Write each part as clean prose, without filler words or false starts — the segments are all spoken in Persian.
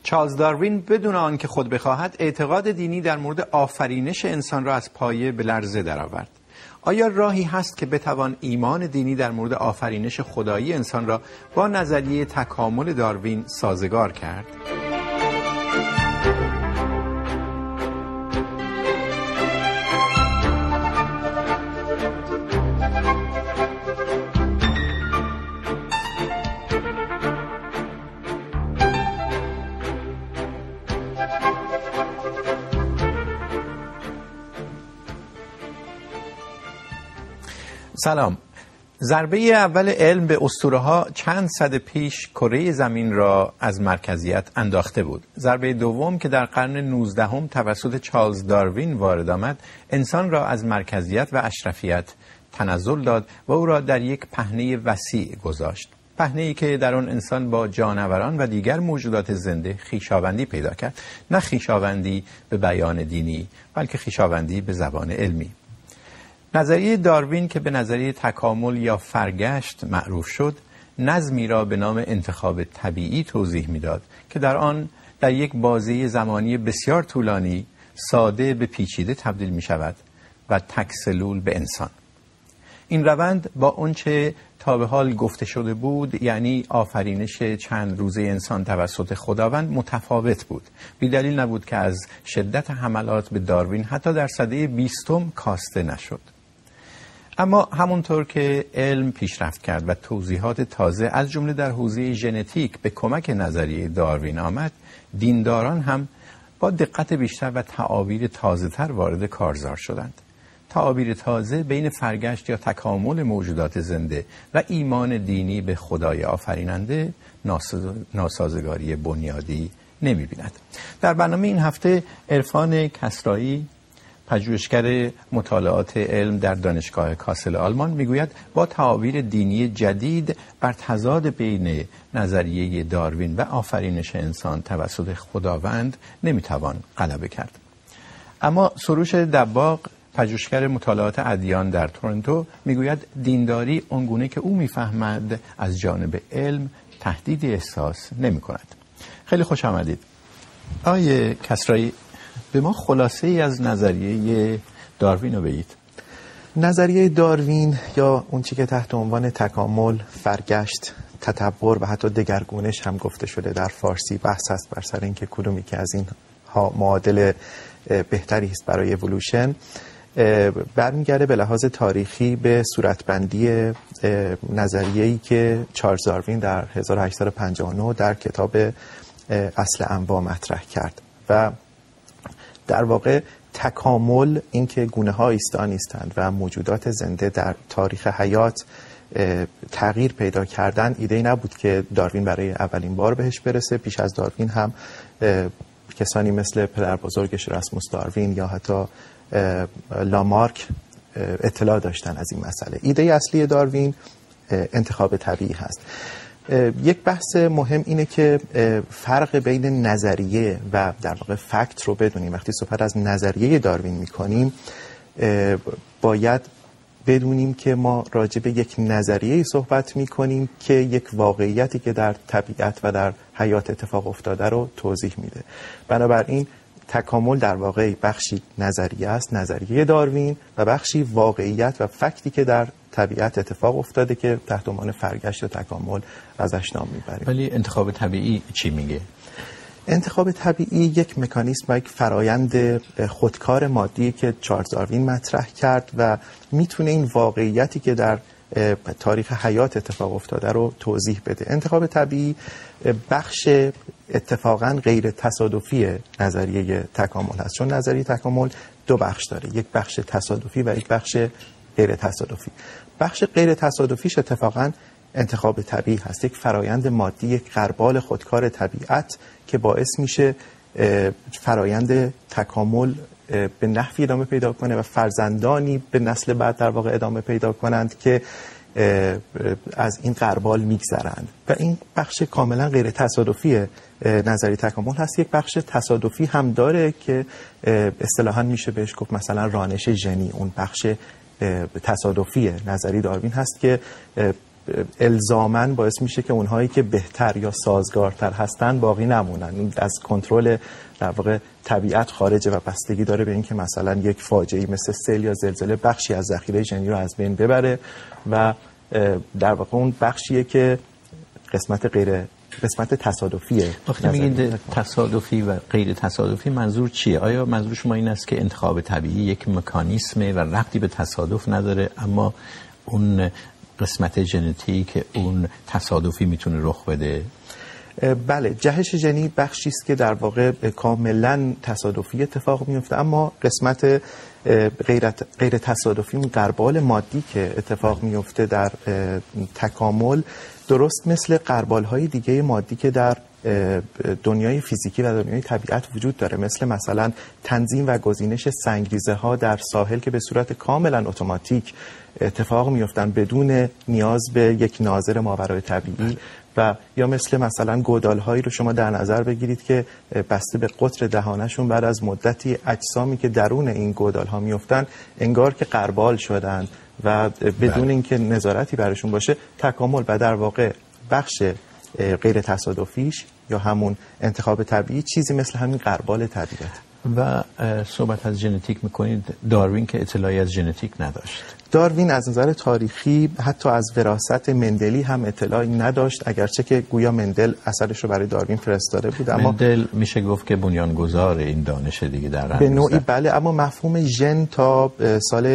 چارلز داروین بدون آنکه خود بخواهد اعتقاد دینی در مورد آفرینش انسان را از پایه به لرزه درآورد. آیا راهی هست که بتوان ایمان دینی در مورد آفرینش خدایی انسان را با نظریه تکامل داروین سازگار کرد؟ سلام. ضربه اول علم به اسطوره‌ها چند صد پیش کره زمین را از مرکزیت انداخته بود. ضربه دوم که در قرن 19 توسط چارلز داروین وارد آمد، انسان را از مرکزیت و اشرفیت تنزل داد و او را در یک پهنه وسیع گذاشت. پهنه‌ای که در آن انسان با جانوران و دیگر موجودات زنده خویشاوندی پیدا کرد، نه خویشاوندی به بیان دینی، بلکه خویشاوندی به زبان علمی. نظریه داروین که به نظریه تکامل یا فرگشت معروف شد، نظمی را به نام انتخاب طبیعی توضیح می‌داد که در آن در یک بازه زمانی بسیار طولانی ساده به پیچیده تبدیل می‌شود و تک سلول به انسان. این روند با آنچه تا به حال گفته شده بود، یعنی آفرینش چند روزه انسان توسط خداوند، متفاوت بود. بی‌دلیل نبود که از شدت حملات به داروین حتی در سده 20 کاسته نشد. اما همونطور که علم پیشرفت کرد و توضیحات تازه از جمله در حوزه ژنتیک به کمک نظریه داروین آمد، دینداران هم با دقت بیشتر و تعابیر تازه‌تر وارد کارزار شدند. تعابیر تازه بین فرگشت یا تکامل موجودات زنده و ایمان دینی به خدای آفریننده ناسازگاری بنیادی نمی‌بیند. در برنامه این هفته عرفان کسرایی، پژوهشگر مطالعات علم در دانشگاه کاسل آلمان، میگوید با تعابیر دینی جدید بر تضاد بین نظریه داروین و آفرینش انسان توسط خداوند نمیتوان غلبه کرد. اما سروش دباغ، پژوهشگر مطالعات ادیان در تورنتو، میگوید دینداری اونگونه که او میفهمد از جانب علم تهدیدی احساس نمی‌کند. خیلی خوش آمدید. آقای کسرایی، به ما خلاصه ای از نظریه داروین رو بگید. نظریه داروین یا اون چی که تحت عنوان تکامل، فرگشت، تطور و حتی دگرگونش هم گفته شده در فارسی، بحث هست بر سر اینکه کدومی که از این ها معادل بهتری است برای اِوولوشن. برمیگرده به لحاظ تاریخی به صورتبندی نظریه‌ای که چارلز داروین در 1859 در کتاب اصل انواع مطرح کرد و در واقع تکامل، این که گونه‌ها ایستا نیستند و موجودات زنده در تاریخ حیات تغییر پیدا کردن، ایده‌ای نبود که داروین برای اولین بار بهش برسه. پیش از داروین هم کسانی مثل پدر بزرگش راسموس داروین یا حتی لامارک اطلاع داشتن از این مسئله. ایده اصلی داروین انتخاب طبیعی هست. یک بحث مهم اینه که فرق بین نظریه و در واقع فکت رو بدونیم. وقتی صحبت از نظریه داروین میکنیم، باید بدونیم که ما راجع به یک نظریه صحبت میکنیم که یک واقعیتی که در طبیعت و در حیات اتفاق افتاده رو توضیح میده. بنابراین تکامل در واقع بخشی نظریه است، نظریه داروین، و بخشی واقعیت و فکتی که در طبیعت اتفاق افتاده که تحت عنوان فرگشت و تکامل ازش نام میبریم. ولی انتخاب طبیعی چی میگه؟ انتخاب طبیعی یک مکانیزم و یک فرایند خودکار مادی که چارلز داروین مطرح کرد و میتونه این واقعیتی که در تاریخ حیات اتفاق افتاده رو توضیح بده. انتخاب طبیعی بخش اتفاقا غیر تصادفی نظریه تکامل هست، چون نظریه تکامل دو بخش داره، یک بخش تصادفی و یک بخش غیر تصادفی. بخش غیر تصادفیش اتفاقا انتخاب طبیعی هست، یک فرایند مادی، یک غربال خودکار طبیعت که باعث میشه فرایند تکامل به نحوی ادامه پیدا کنه و فرزندانی به نسل بعد در واقع ادامه پیدا کنند که از این غربال میگذرند و این بخش کاملا غیر تصادفی نظریه تکامل هست. یک بخش تصادفی هم داره که اصطلاحاً میشه بهش گفت مثلا رانش ژنی. اون بخش تصادفی نظریه داروین هست که الزاماً باعث میشه که اونهایی که بهتر یا سازگارتر هستن باقی نمونن. از کنترل در واقع طبیعت خارجه و بستگی داره به این که مثلا یک فاجعه‌ای مثل سیل یا زلزله بخشی از ذخیره ژنی رو از بین ببره و در واقع اون بخشیه که قسمت تصادفیه. وقتی میگید تصادفی و غیر تصادفی منظور چیه؟ آیا منظور شما این است که انتخاب طبیعی یک مکانیسمه و ربطی به تصادف نداره، اما اون قسمت ژنتیک اون تصادفی میتونه رخ بده؟ بله، جهش ژنی بخشی است که در واقع کاملا تصادفی اتفاق میفته، اما قسمت غیر تصادفی اون غربال مادی که اتفاق میفته در تکامل، درست مثل غربال‌های دیگه مادی که در دنیای فیزیکی و دنیای طبیعت وجود داره، مثلا تنظیم و گزینش سنگریزه‌ها در ساحل که به صورت کاملا اتوماتیک اتفاق میفتن بدون نیاز به یک ناظر ماورای طبیعی، و یا مثلا گودال‌هایی رو شما در نظر بگیرید که بسته به قطر دهانشون بعد از مدتی اجسامی که درون این گودال‌ها میفتن انگار که غربال شدن و بدون اینکه نظارتی برشون باشه تکامل و در واقع بخش غیر تصادفیش یا همون انتخاب طبیعی چیزی مثل همین غربال طبیعت. و صحبت از ژنتیک میکنید، داروین که اطلاعی از ژنتیک نداشت. داروین از نظر تاریخی حتی از وراثت مندلی هم اطلاعی نداشت، اگرچه که گویا مندل اثرش رو برای داروین فرستاده بود، اما مندل میشه گفت که بنیانگذار این دانش دیگه در به نوعی بله، اما مفهوم ژن تا سال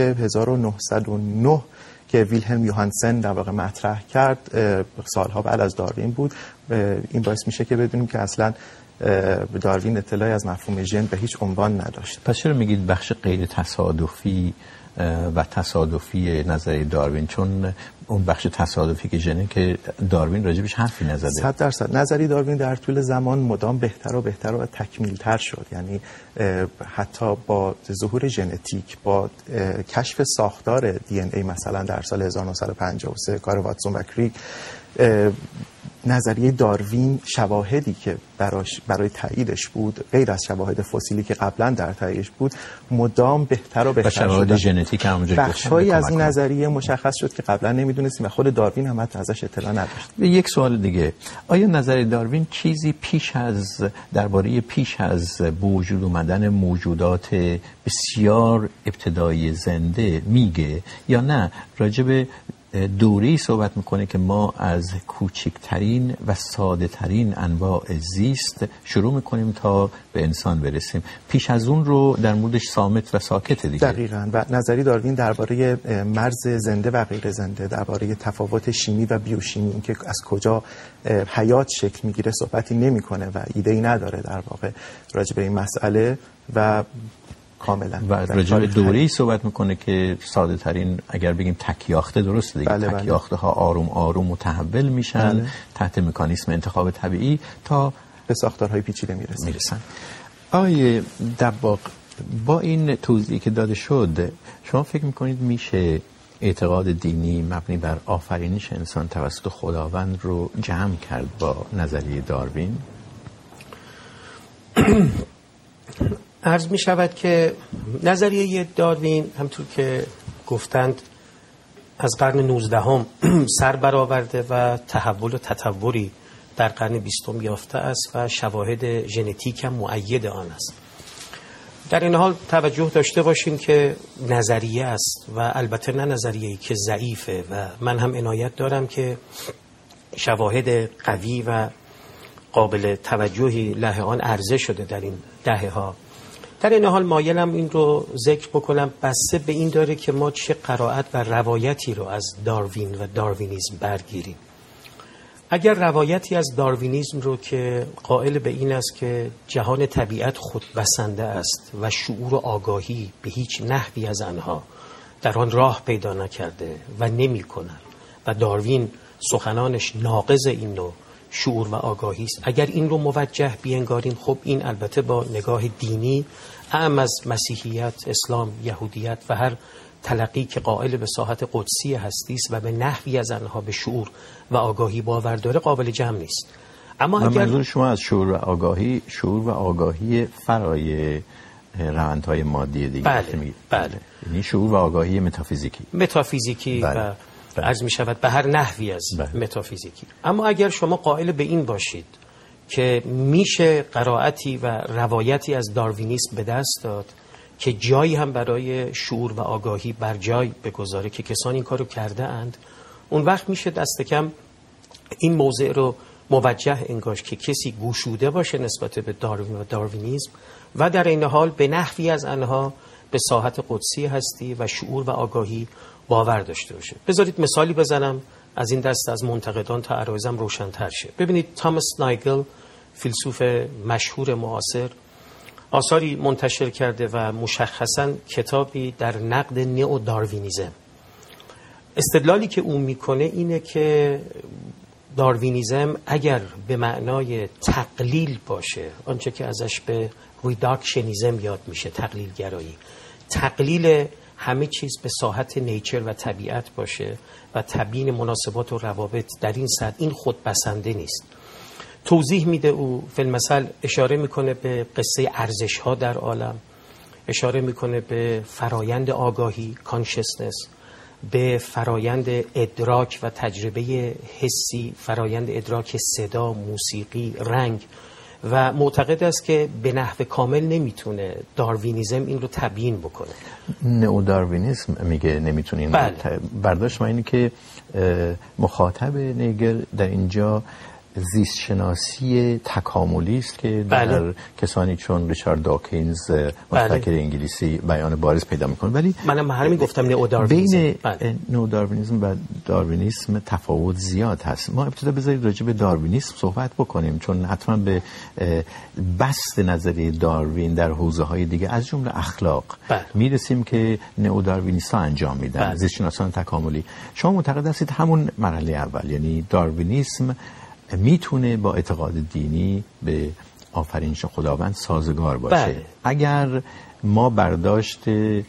1909 که ویلهلم یوهانسن در واقع مطرح کرد، سالها بعد از داروین بود. این باعث میشه که بدونیم که اصلا داروین اطلاعی از مفهوم ژن به هیچ عنوان نداشت. پس چرا میگید بخش غیر تصادفی و تصادفی نظریه داروین؟ چون اون بخش تصادفی که ژنه که داروین راجبش حرفی نزده. 100% نظریه داروین در طول زمان مدام بهتر و بهتر و تکمیل‌تر شد. یعنی حتی با ظهور ژنتیک، با کشف ساختار دی ان ای مثلا در سال 1953 کار واتسون و کریگ، نظریه داروین شواهدی که برای تاییدش بود غیر از شواهد فسیلی که قبلا در تاییدش بود مدام بهتر و بهتر شد. شواهد ژنتیک همونجوری بخش‌هایی از این نظریه مشخص شد که قبلا نمیدونستیم و خود داروین هم حتی ازش اطلاع نداشت. یک سوال دیگه، آیا نظریه داروین چیزی درباره پیش از به وجود اومدن موجودات بسیار ابتدایی زنده میگه یا نه راجب دوره‌ای صحبت میکنه که ما از کوچکترین و ساده ترین انواع زیست شروع میکنیم تا به انسان برسیم، پیش از اون رو در موردش صامت و ساکت دیگه؟ دقیقاً. و نظریه داروین درباره مرز زنده و غیر زنده، درباره تفاوت شیمی و بیوشیمی، اینکه از کجا حیات شکل میگیره صحبتی نمیکنه و ایده‌ای نداره در واقع راجع به این مسئله، و کاملا و راجع به دوره‌ای صحبت میکنه که ساده ترین اگر بگیم تکیاخته، درسته دیگه؟ بله تکیاخته ها آروم آروم متحول میشن تحت مکانیسم انتخاب طبیعی تا به ساختارهای پیچیده میرسن. آقای دباغ، با این توضیحی که داده شد شما فکر میکنید میشه اعتقاد دینی مبنی بر آفرینش انسان توسط خداوند رو جمع کرد با نظریه داروین؟ عرض می شود که نظریه داروین همطور که گفتند از قرن 19 سر برآورده و تحول و تطوری در قرن 20 یافته است و شواهد ژنتیک هم مؤید آن است. در این حال توجه داشته باشیم که نظریه است و البته نه نظریه‌ای که ضعیفه و من هم عنایت دارم که شواهد قوی و قابل توجهی له آن عرضه شده در این دهه‌ها. در این حال مایلم این رو ذکر بکنم بسته به این داره که ما چه قرائت و روایتی رو از داروین و داروینیسم برگیریم. اگر روایتی از داروینیسم رو که قائل به این است که جهان طبیعت خودبسنده است و شعور و آگاهی به هیچ نحوی از آنها در آن راه پیدا نکرده و نمی کنند و داروین سخنانش ناقض این نوع شعور و آگاهی است، اگر این رو موجه بینگاریم، خب این البته با نگاه دینی اعم از مسیحیت، اسلام، یهودیت و هر تلقی که قائل به ساحت قدسی هستی است و به نحوی از آنها به شعور و آگاهی باور داره قابل جمع نیست. اما اگر منظور شما از شعور و آگاهی فرای روندهای مادی دیگه؟ بله. یعنی شعور و آگاهی متافیزیکی بله. و عرض می شود به هر نحوی از متافیزیکی. اما اگر شما قائل به این باشید که میشه قرائتی و روایتی از داروینیسم به دست داد که جایی هم برای شعور و آگاهی بر جای بگذاره که کسانی این کارو کرده اند، اون وقت میشه دست کم این موضوع رو موجه انگاشت که کسی گشوده باشه نسبت به داروین و داروینیسم و در این حال به نحوی از آنها به ساحت قدسی هستی و شعور و آگاهی باور داشته باشه. بذارید مثالی بزنم از این دست از منتقدان تا عرایزم روشن‌تر شه. ببینید تاماس نایگل، فیلسوف مشهور معاصر، آثاری منتشر کرده و مشخصاً کتابی در نقد نئو داروینیسم. استدلالی که اون میکنه اینه که داروینیسم اگر به معنای تقلیل باشه، آنچه که ازش به ریداکشنیسم یاد میشه، تقلیل گرایی، تقلیل همه چیز به ساحت نیچر و طبیعت باشه و تبیین مناسبات و روابط در این سطح، این خود بسنده نیست. توضیح میده او فی المثل، اشاره میکنه به قصه ارزش ها در عالم، اشاره میکنه به فرایند آگاهی کانشسنس، به فرایند ادراک و تجربه حسی، فرایند ادراک صدا، موسیقی، رنگ، و معتقد است که به نحو کامل نمیتونه داروینیسم این رو تبیین بکنه. نئو داروینیسم میگه نمیتونه این بله. برداشت ما اینه که مخاطب نیگل در اینجا زیست شناسی تکاملی است که در کسانی چون ریچارد داکینز مفکر انگلیسی بیان بارز پیدا میکنه. ولی منم همین گفتم نئو داروینیسم. بین نئو داروینیسم و داروینیسم تفاوت زیاد هست. ما ابتدا بذارید راجع به داروینیسم صحبت بکنیم، چون حتما به بسط نظریه داروین در حوزه‌های دیگه از جمله اخلاق میرسیم که نئو داروینیست‌ها انجام میدن، زیست شناسان تکاملی. شما معتقد هستید همون مرحله اول، یعنی داروینیسم میتونه با اعتقاد دینی به آفرینش خداوند سازگار باشه اگر ما برداشت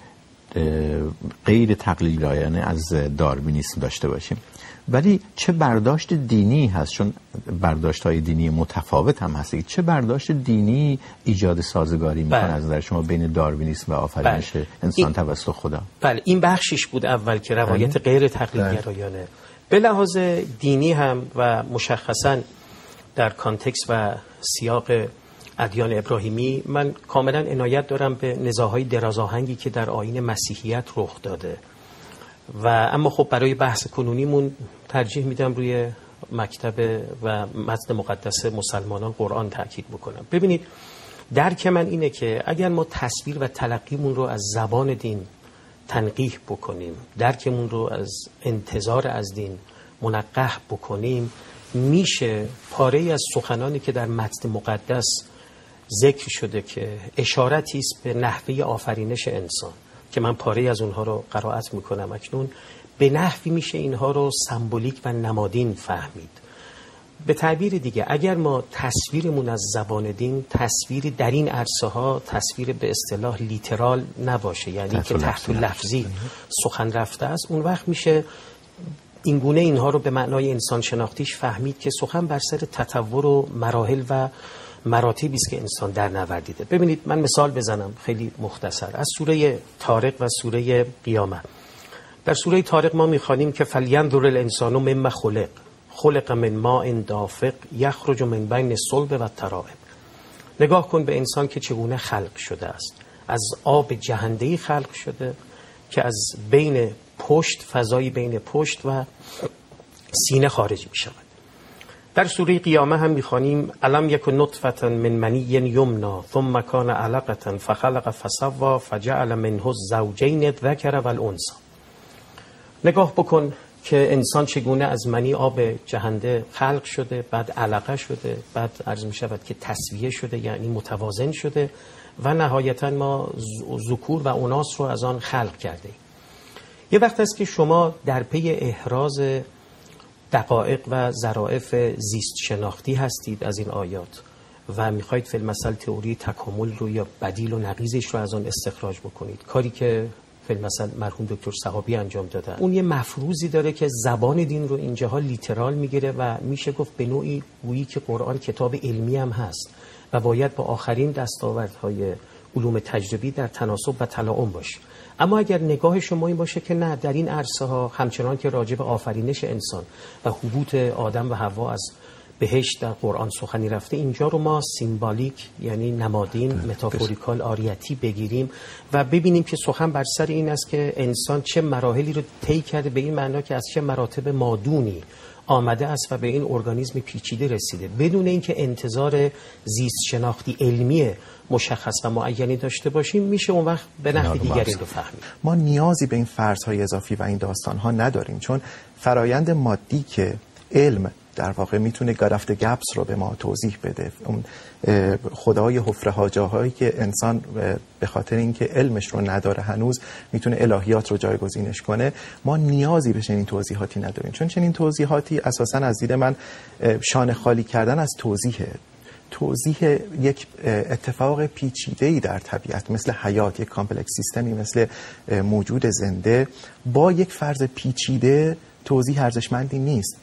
غیر تقلیل رایانه از داروینیسم داشته باشیم. ولی چه برداشت دینی هست، چون برداشت‌های دینی متفاوت هم هست، چه برداشت دینی ایجاد سازگاری میکنه از نظر شما بین داروینیسم و آفرینش انسان توسط خدا؟ بله، این بخشش بود اول که روایت غیر تقلیل گرایانه به لحاظ دینی هم و مشخصاً در کانتکست و سیاق ادیان ابراهیمی، من کاملا عنایت دارم به نزاع‌های درازآهنگی که در آیین مسیحیت رخ داده و اما خب برای بحث کنونیمون ترجیح میدم روی مکتب و متن مقدس مسلمانان قرآن تاکید بکنم. ببینید، درک من اینه که اگر ما تصویر و تلقیمون رو از زبان دین تنقیح بکنیم، درکمون رو از انتظار از دین منقح بکنیم، میشه پاره‌ای از سخنانی که در متن مقدس ذکر شده که اشارتی است به نحوه آفرینش انسان که من پاره‌ای از اونها رو قرائت میکنم اکنون، به نحوی میشه اینها رو سمبولیک و نمادین فهمید. به تعبیر دیگه اگر ما تصویرمون از زبان دین تصویری در این عرصه ها تصویر به اصطلاح لیترال نباشه، یعنی که تحت لفظی سخن رفته است، اون وقت میشه این گونه اینها رو به معنای انسان شناختیش فهمید که سخن بر سر تطور و مراحل و مراتبی است که انسان در نوردیده. ببینید، من مثال بزنم خیلی مختصر از سوره طارق و سوره قیامه. در سوره طارق ما میخوانیم که فلینظر الانسان مما خلق من ماء دافق یخرج من بین الصلب و الترائب. نگاه کن به انسان که چگونه خلق شده است. از آب جهنده‌ای خلق شده که از بین پشت، فضای بین پشت و سینه خارج می شود. در سوره قیامه هم می‌خوانیم الم یک نطفه من منی یمنا ثم کان علقه فخلق فسوا فجعل منه الزوجین الذکر والانثى. نگاه بکن که انسان چگونه از منی آب جهنده خلق شده، بعد علقه شده، بعد عرض می شود که تسویه شده، یعنی متوازن شده و نهایتا ما ذکور و اناث رو از آن خلق کرده. یه وقت است که شما در پی احراز دقایق و ظرافت زیست شناختی هستید از این آیات و میخواید فی المثل تئوری تکامل رو یا بدیل و نقیضش رو از آن استخراج بکنید، کاری که فی المثل مرحوم دکتر صحابی انجام دادن. اون یه مفروضی داره که زبان دین رو اینجاها لیترال میگیره و میشه گفت به نوعی گویی که قرآن کتاب علمی هم هست و باید با آخرین دستاوردهای علوم تجربی در تناسب و تلاؤم باشه. اما اگر نگاه شما این باشه که نه، در این عرصه ها همچنان که راجع به آفرینش انسان و حبوط آدم و حوا از بهشت در قرآن سخنی رفته، اینجا رو ما سیمبالیک یعنی نمادین، متافوریکال، آریتی بگیریم و ببینیم که سخن بر سر این است که انسان چه مراحلی رو طی کرده، به این معنا که از چه مراتب مادونی آمده است و به این ارگانیسم پیچیده رسیده، بدون اینکه انتظار زیست شناختی علمی مشخص و معینی داشته باشیم. میشه اون وقت به نحو دیگری رو فهمید. ما نیازی به این فرض‌های اضافی و این داستان‌ها نداریم، چون فرایند مادی که علم در واقع میتونه گرفت گپس رو به ما توضیح بده، اون خدای حفره جاهایی که انسان به خاطر اینکه علمش رو نداره هنوز میتونه الهیات رو جایگزینش کنه، ما نیازی به چنین توضیحاتی نداریم، چون چنین توضیحاتی اساساً از دید من شانه خالی کردن از توضیح یک اتفاق پیچیده‌ای در طبیعت مثل حیات، یک کامپلکس سیستمی مثل موجود زنده با یک فرض پیچیده توضیح ارزشمندی نیست.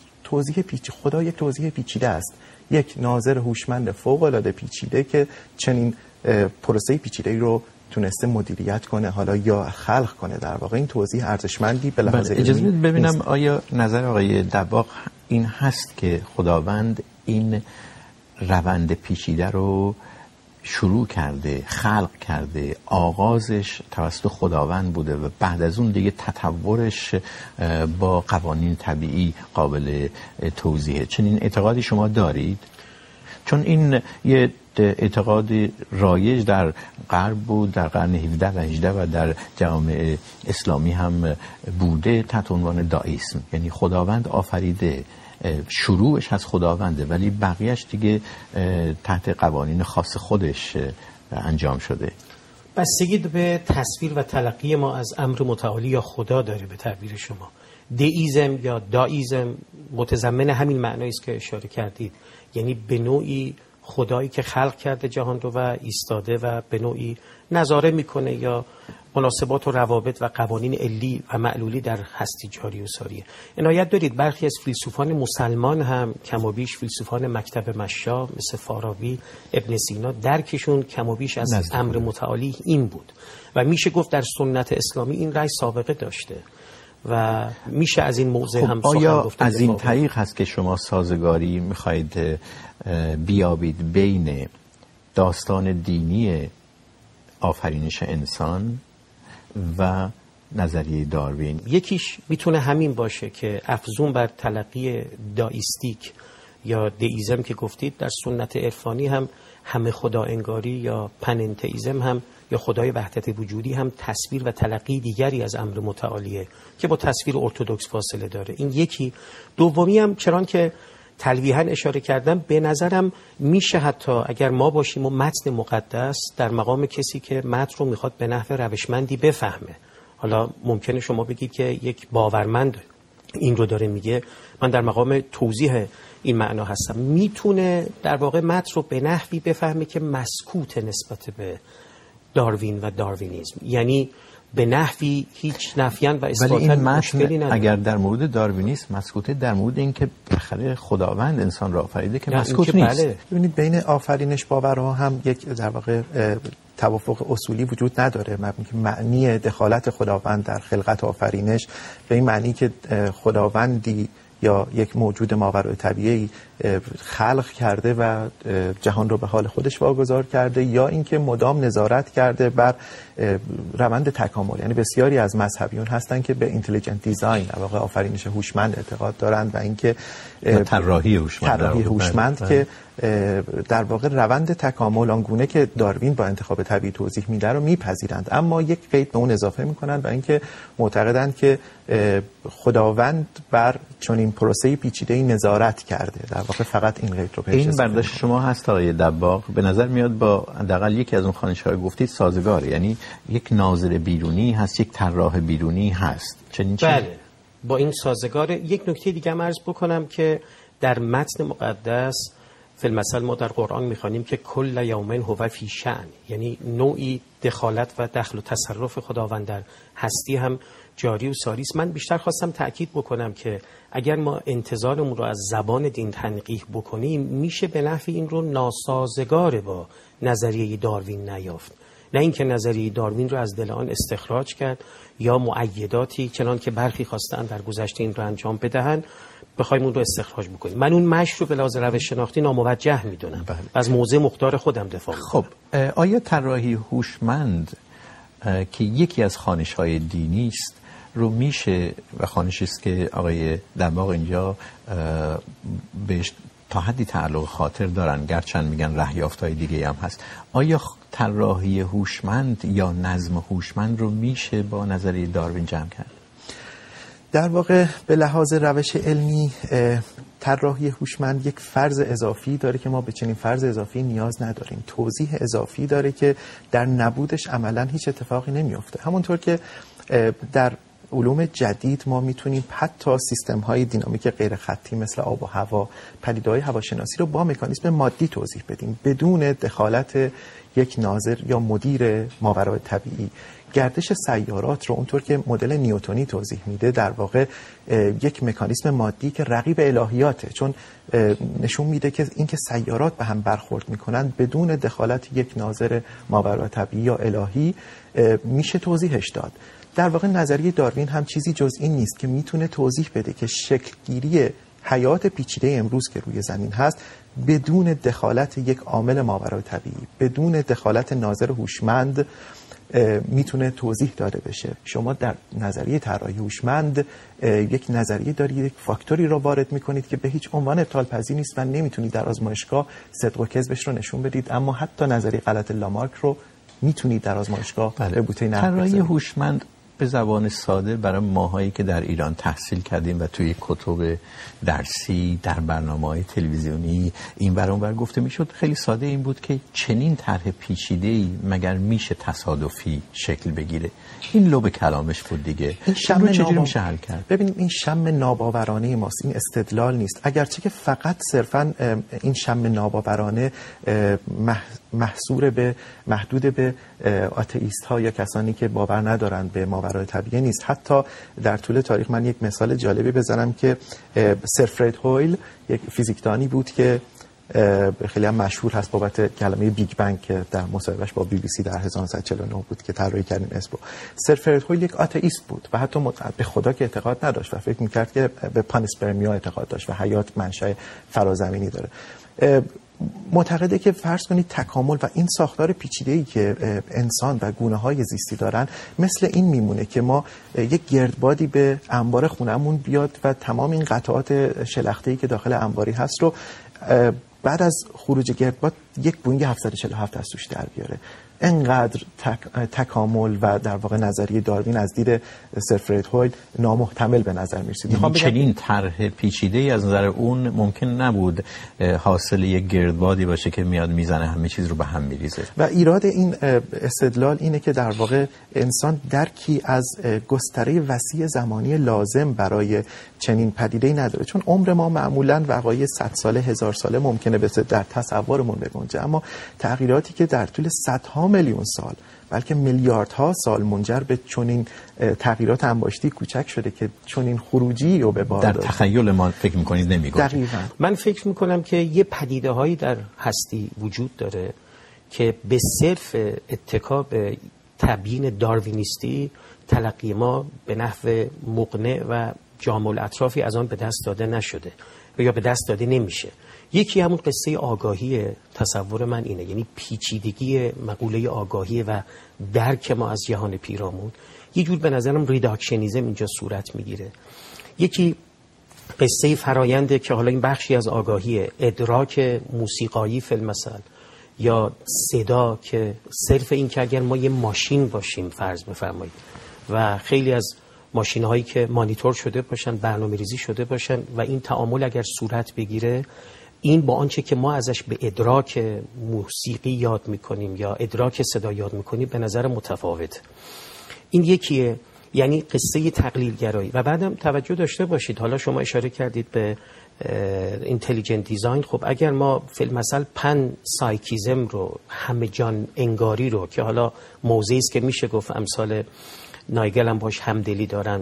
خدا یک توضیح پیچیده است، یک ناظر هوشمند فوق‌العاده پیچیده که چنین پروسه پیچیده‌ای رو تونسته مدیریت کنه حالا یا خلق کنه. در واقع این توضیح ارزشمندی به لحاظ علمی اجازه بدید ببینم نیست. آیا نظر آقای دباغ این هست که خداوند این روند پیچیده رو شروع کرده، خلق کرده، آغازش توسط خداوند بوده و بعد از اون دیگه تطورش با قوانین طبیعی قابل توضیحه؟ چنین اعتقادی شما دارید؟ چون این یه اعتقاد رایج در غرب بود، در قرن 17 و 18 و در جامعه اسلامی هم بوده تحت عنوان دائیسم، یعنی خداوند آفریده، شروعش از خداونده ولی بقیهش دیگه تحت قوانین خاص خودش انجام شده. بستگی به تصویر و تلقی ما از امر متعالی یا خدا داره. به تعبیر شما دئیسم یا دائیسم متضمن همین معنایی است که اشاره کردید، یعنی به نوعی خدایی که خلق کرده جهان رو و ایستاده و به نوعی نظاره میکنه یا مناسبات و روابط و قوانین علی و معلولی در هستی جاری و ساریه. عنایت دارید برخی از فیلسوفان مسلمان هم کم و بیش فیلسوفان مکتب مشا مثل فارابی، ابن سینا، درکشون کم و بیش از امر متعالی این بود و میشه گفت در سنت اسلامی این رأی سابقه داشته و میشه از این موضع هم سخن گفت. از این طریق هست که شما سازگاری میخواید بیابید بین داستان دینی آفرینش انسان و نظریه داروین؟ یکیش میتونه همین باشه که افزون بر تلقی دائیستیک یا دئیسم که گفتید، در سنت عرفانی هم همه خدا انگاری یا پننتئیسم هم یا خدای وحدت وجودی هم تصویر و تلقی دیگری از امر متعالیه که با تصویر ارتدوکس فاصله داره. این یکی. دومی هم چنان که تلویحاً اشاره کردم، به نظرم میشه حتی اگر ما باشیم و متن مقدس در مقام کسی که متن رو میخواد به نحو روشمندی بفهمه، حالا ممکنه شما بگید که یک باورمند این رو داره میگه، من در مقام توضیح این معنا هستم، میتونه در واقع متن رو به نحوی بفهمه که مسکوت نسبت به داروین و داروینیسم، یعنی به نحوی هیچ نفیان و اثباتاً مشکلی نداره. اگر در مورد داروینیسم مسکوته، در مورد اینکه بالاخره خداوند انسان را آفریده که مسکوت نیست. ببینید بین آفرینش باورها هم یک در واقع توافق اصولی وجود نداره. معنی دخالت خداوند در خلقت آفرینش به این معنی که خداوندی یا یک موجود ماورای طبیعی خلق کرده و جهان رو به حال خودش واگذار کرده، یا اینکه مدام نظارت کرده بر روند تکامل. یعنی بسیاری از مذهبیون هستن که به اینتلیجنت دیزاین، در واقع آفرینش هوشمند اعتقاد دارند و اینکه طراحی هوشمند که در واقع روند تکامل آنگونه که داروین با انتخاب طبیعی توضیح میده رو میپذیرند، اما یک قید به اون اضافه میکنند و اینکه معتقدند که خداوند بر چنین پروسه پیچیده‌ای نظارت کرده. در واقع فقط این قید رو پیش این برداشت شما هست آقای دباغ؟ به نظر میاد با حداقل یکی از اون خوانش‌های گفتید سازگاره، یعنی یک ناظر بیرونی هست، یک طراح بیرونی هست. چنین بله، با این سازگاره. یک نکته دیگه هم عرض بکنم که در متن مقدس فی المثل ما در قرآن میخوانیم که کل یوم هو فی شأن، یعنی نوعی دخالت و دخل و تصرف خداوند در هستی هم جاری و ساری است. من بیشتر خواستم تأکید بکنم که اگر ما انتظارمون رو از زبان دین تنقیح بکنیم، میشه به نحوی این رو ناسازگار با نظریه داروین نیافت. نه اینکه نظریه داروین رو از دل آن استخراج کرد یا مؤیداتی چنان که برخی خواستن در گذشته این رو انجام بدهن بخوایم اون رو استخراج بکنیم. من اون مشی رو به لحاظ روش شناختی ناموجه میدونم. از موضع مختار خودم دفاع خب آیا طراحی هوشمند که یکی از خوانش‌های دینی است رو میشه و خوانشی است که آقای دباغ اینجا بهش تا حدی تعلق خاطر دارن، گرچند میگن رهیافت‌های دیگه هم هست، آیا طراحی هوشمند یا نظم هوشمند رو میشه با نظریه داروین جمع کرد؟ در واقع به لحاظ روش علمی طراحی هوشمند یک فرض اضافی داره که ما به چنین فرض اضافی نیاز نداریم. توضیح اضافی داره که در نبودش عملاً هیچ اتفاقی نمیفته. همونطور که در علوم جدید ما میتونیم حتی سیستم‌های دینامیک غیر خطی مثل آب و هوا، پدیده‌های هواشناسی رو با مکانیزم مادی توضیح بدیم بدون دخالت یک ناظر یا مدیر ماورای طبیعی. گردش سیارات رو اونطور که مدل نیوتنی توضیح میده در واقع یک مکانیزم مادی که رقیب الهیاته، چون نشون میده که اینکه سیارات به هم برخورد میکنن بدون دخالت یک ناظر ماورای طبیعی یا الهی میشه توضیحش داد. در واقع نظریه داروین هم چیزی جز این نیست که میتونه توضیح بده که شکلگیری حیات پیچیده امروز که روی زمین هست بدون دخالت یک عامل ماورای طبیعی، بدون دخالت ناظر هوشمند میتونه توضیح داده بشه. شما در نظریه طراحی هوشمند یک نظریه دارید، یک فاکتوری رو وارد میکنید که به هیچ عنوان ابطال پذیر نیست و نمیتونید در آزمایشگاه صدق و کذبش رو نشون بدید، اما حتی نظریه غلط لامارک رو میتونید در آزمایشگاه به بوته نقد بزنید. طراحی هوشمند به زبان ساده برای ماهایی که در ایران تحصیل کردیم و توی کتب درسی، در برنامه‌های تلویزیونی این ور اون ور گفته میشد، خیلی ساده این بود که چنین طرح پیچیده‌ای مگر میشه تصادفی شکل بگیره. این لب کلامش بود دیگه. این شم چجوری میشه حل کرد؟ ببینیم این شم ناباورانه ماست، این استدلال نیست. اگرچه که فقط صرفاً این شم ناباورانه محدود به آتئیست ها یا کسانی که باور ندارند به ماورای طبیعی نیست. حتی در طول تاریخ من یک مثال جالبی بزنم که سر فرید هویل یک فیزیکدانی بود که خیلی هم مشهور هست بابت کلمه بیگ بنگ که در مصاحبهش با BBC در 1949 بود که طراحی کردیم اسمو. سر فرید هویل یک آتئیست بود و حتی به خدا که اعتقاد نداشت و فکر می‌کرد که به پانسپرمیا اعتقاد داشت و حیات منشأ فرازمینی داره. معتقده که فرض کنید تکامل و این ساختار پیچیده‌ای که انسان و گونه‌های زیستی دارن مثل این میمونه که ما یک گردبادی به انبار خونمون بیاد و تمام این قطعات شلخته‌ای که داخل انباری هست رو بعد از خروج گردباد یک بوینگ 747 از توش در بیاره. انقدر تکامل و در واقع نظریه داروین از دید سر فرید هویل نامحتمل به نظر می‌رسید. یعنی چنین طرح پیچیده‌ای از نظر اون ممکن نبود حاصل یک گردبادی باشه که میاد میزنه همه چیز رو به هم میریزه. و ایراد این استدلال اینه که در واقع انسان درکی از گستره وسیع زمانی لازم برای چنین پدیده‌ای نداره، چون عمر ما معمولاً وقایع 100 ساله 1000 ساله ممکنه به در تصورمون بگنجه، اما تغییراتی که در طول صدها میلیون سال بلکه میلیاردها سال منجر به چنین تغییرات انباشتی کوچک شده که چنین خروجی رو به بار در تخیل ما فکر می‌کنید نمی‌گنجه. دقیقاً. من فکر می‌کنم که یه پدیده‌هایی در هستی وجود داره که به صرف اتکا به تبیین داروینیستی تلقی ما به نحو مقنع و جامع الاطرافی از آن به دست داده نشده و یا به دست داده نمیشه. یکی همون قصه آگاهی تصور من اینه، یعنی پیچیدگی مقوله آگاهی و درک ما از جهان پیرامون یه جور به نظرم ریداکشنیزم اینجا صورت میگیره. یکی قصه فراینده که حالا این بخشی از آگاهی ادراک موسیقایی فیلمثل یا صدا که صرف این که اگر ما یه ماشین باشیم فرض بفرمایید و خیلی از ماشین هایی که مانیتور شده باشن، برنامه ریزی شده باشن و این تعامل اگر صورت بگیره، این با آنچه که ما ازش به ادراک موسیقی یاد میکنیم یا ادراک صدا یاد میکنیم به نظر متفاوت. این یکیه، یعنی قصه تقلیل گرایی. و بعدم توجه داشته باشید، حالا شما اشاره کردید به اینتلیجنت دیزاین. خب اگر ما فیلمثل پن سایکیزم رو، همه جان انگاری رو که حالا موضعی است که میشه گفت امثال نایگل هم باش همدلی دارن،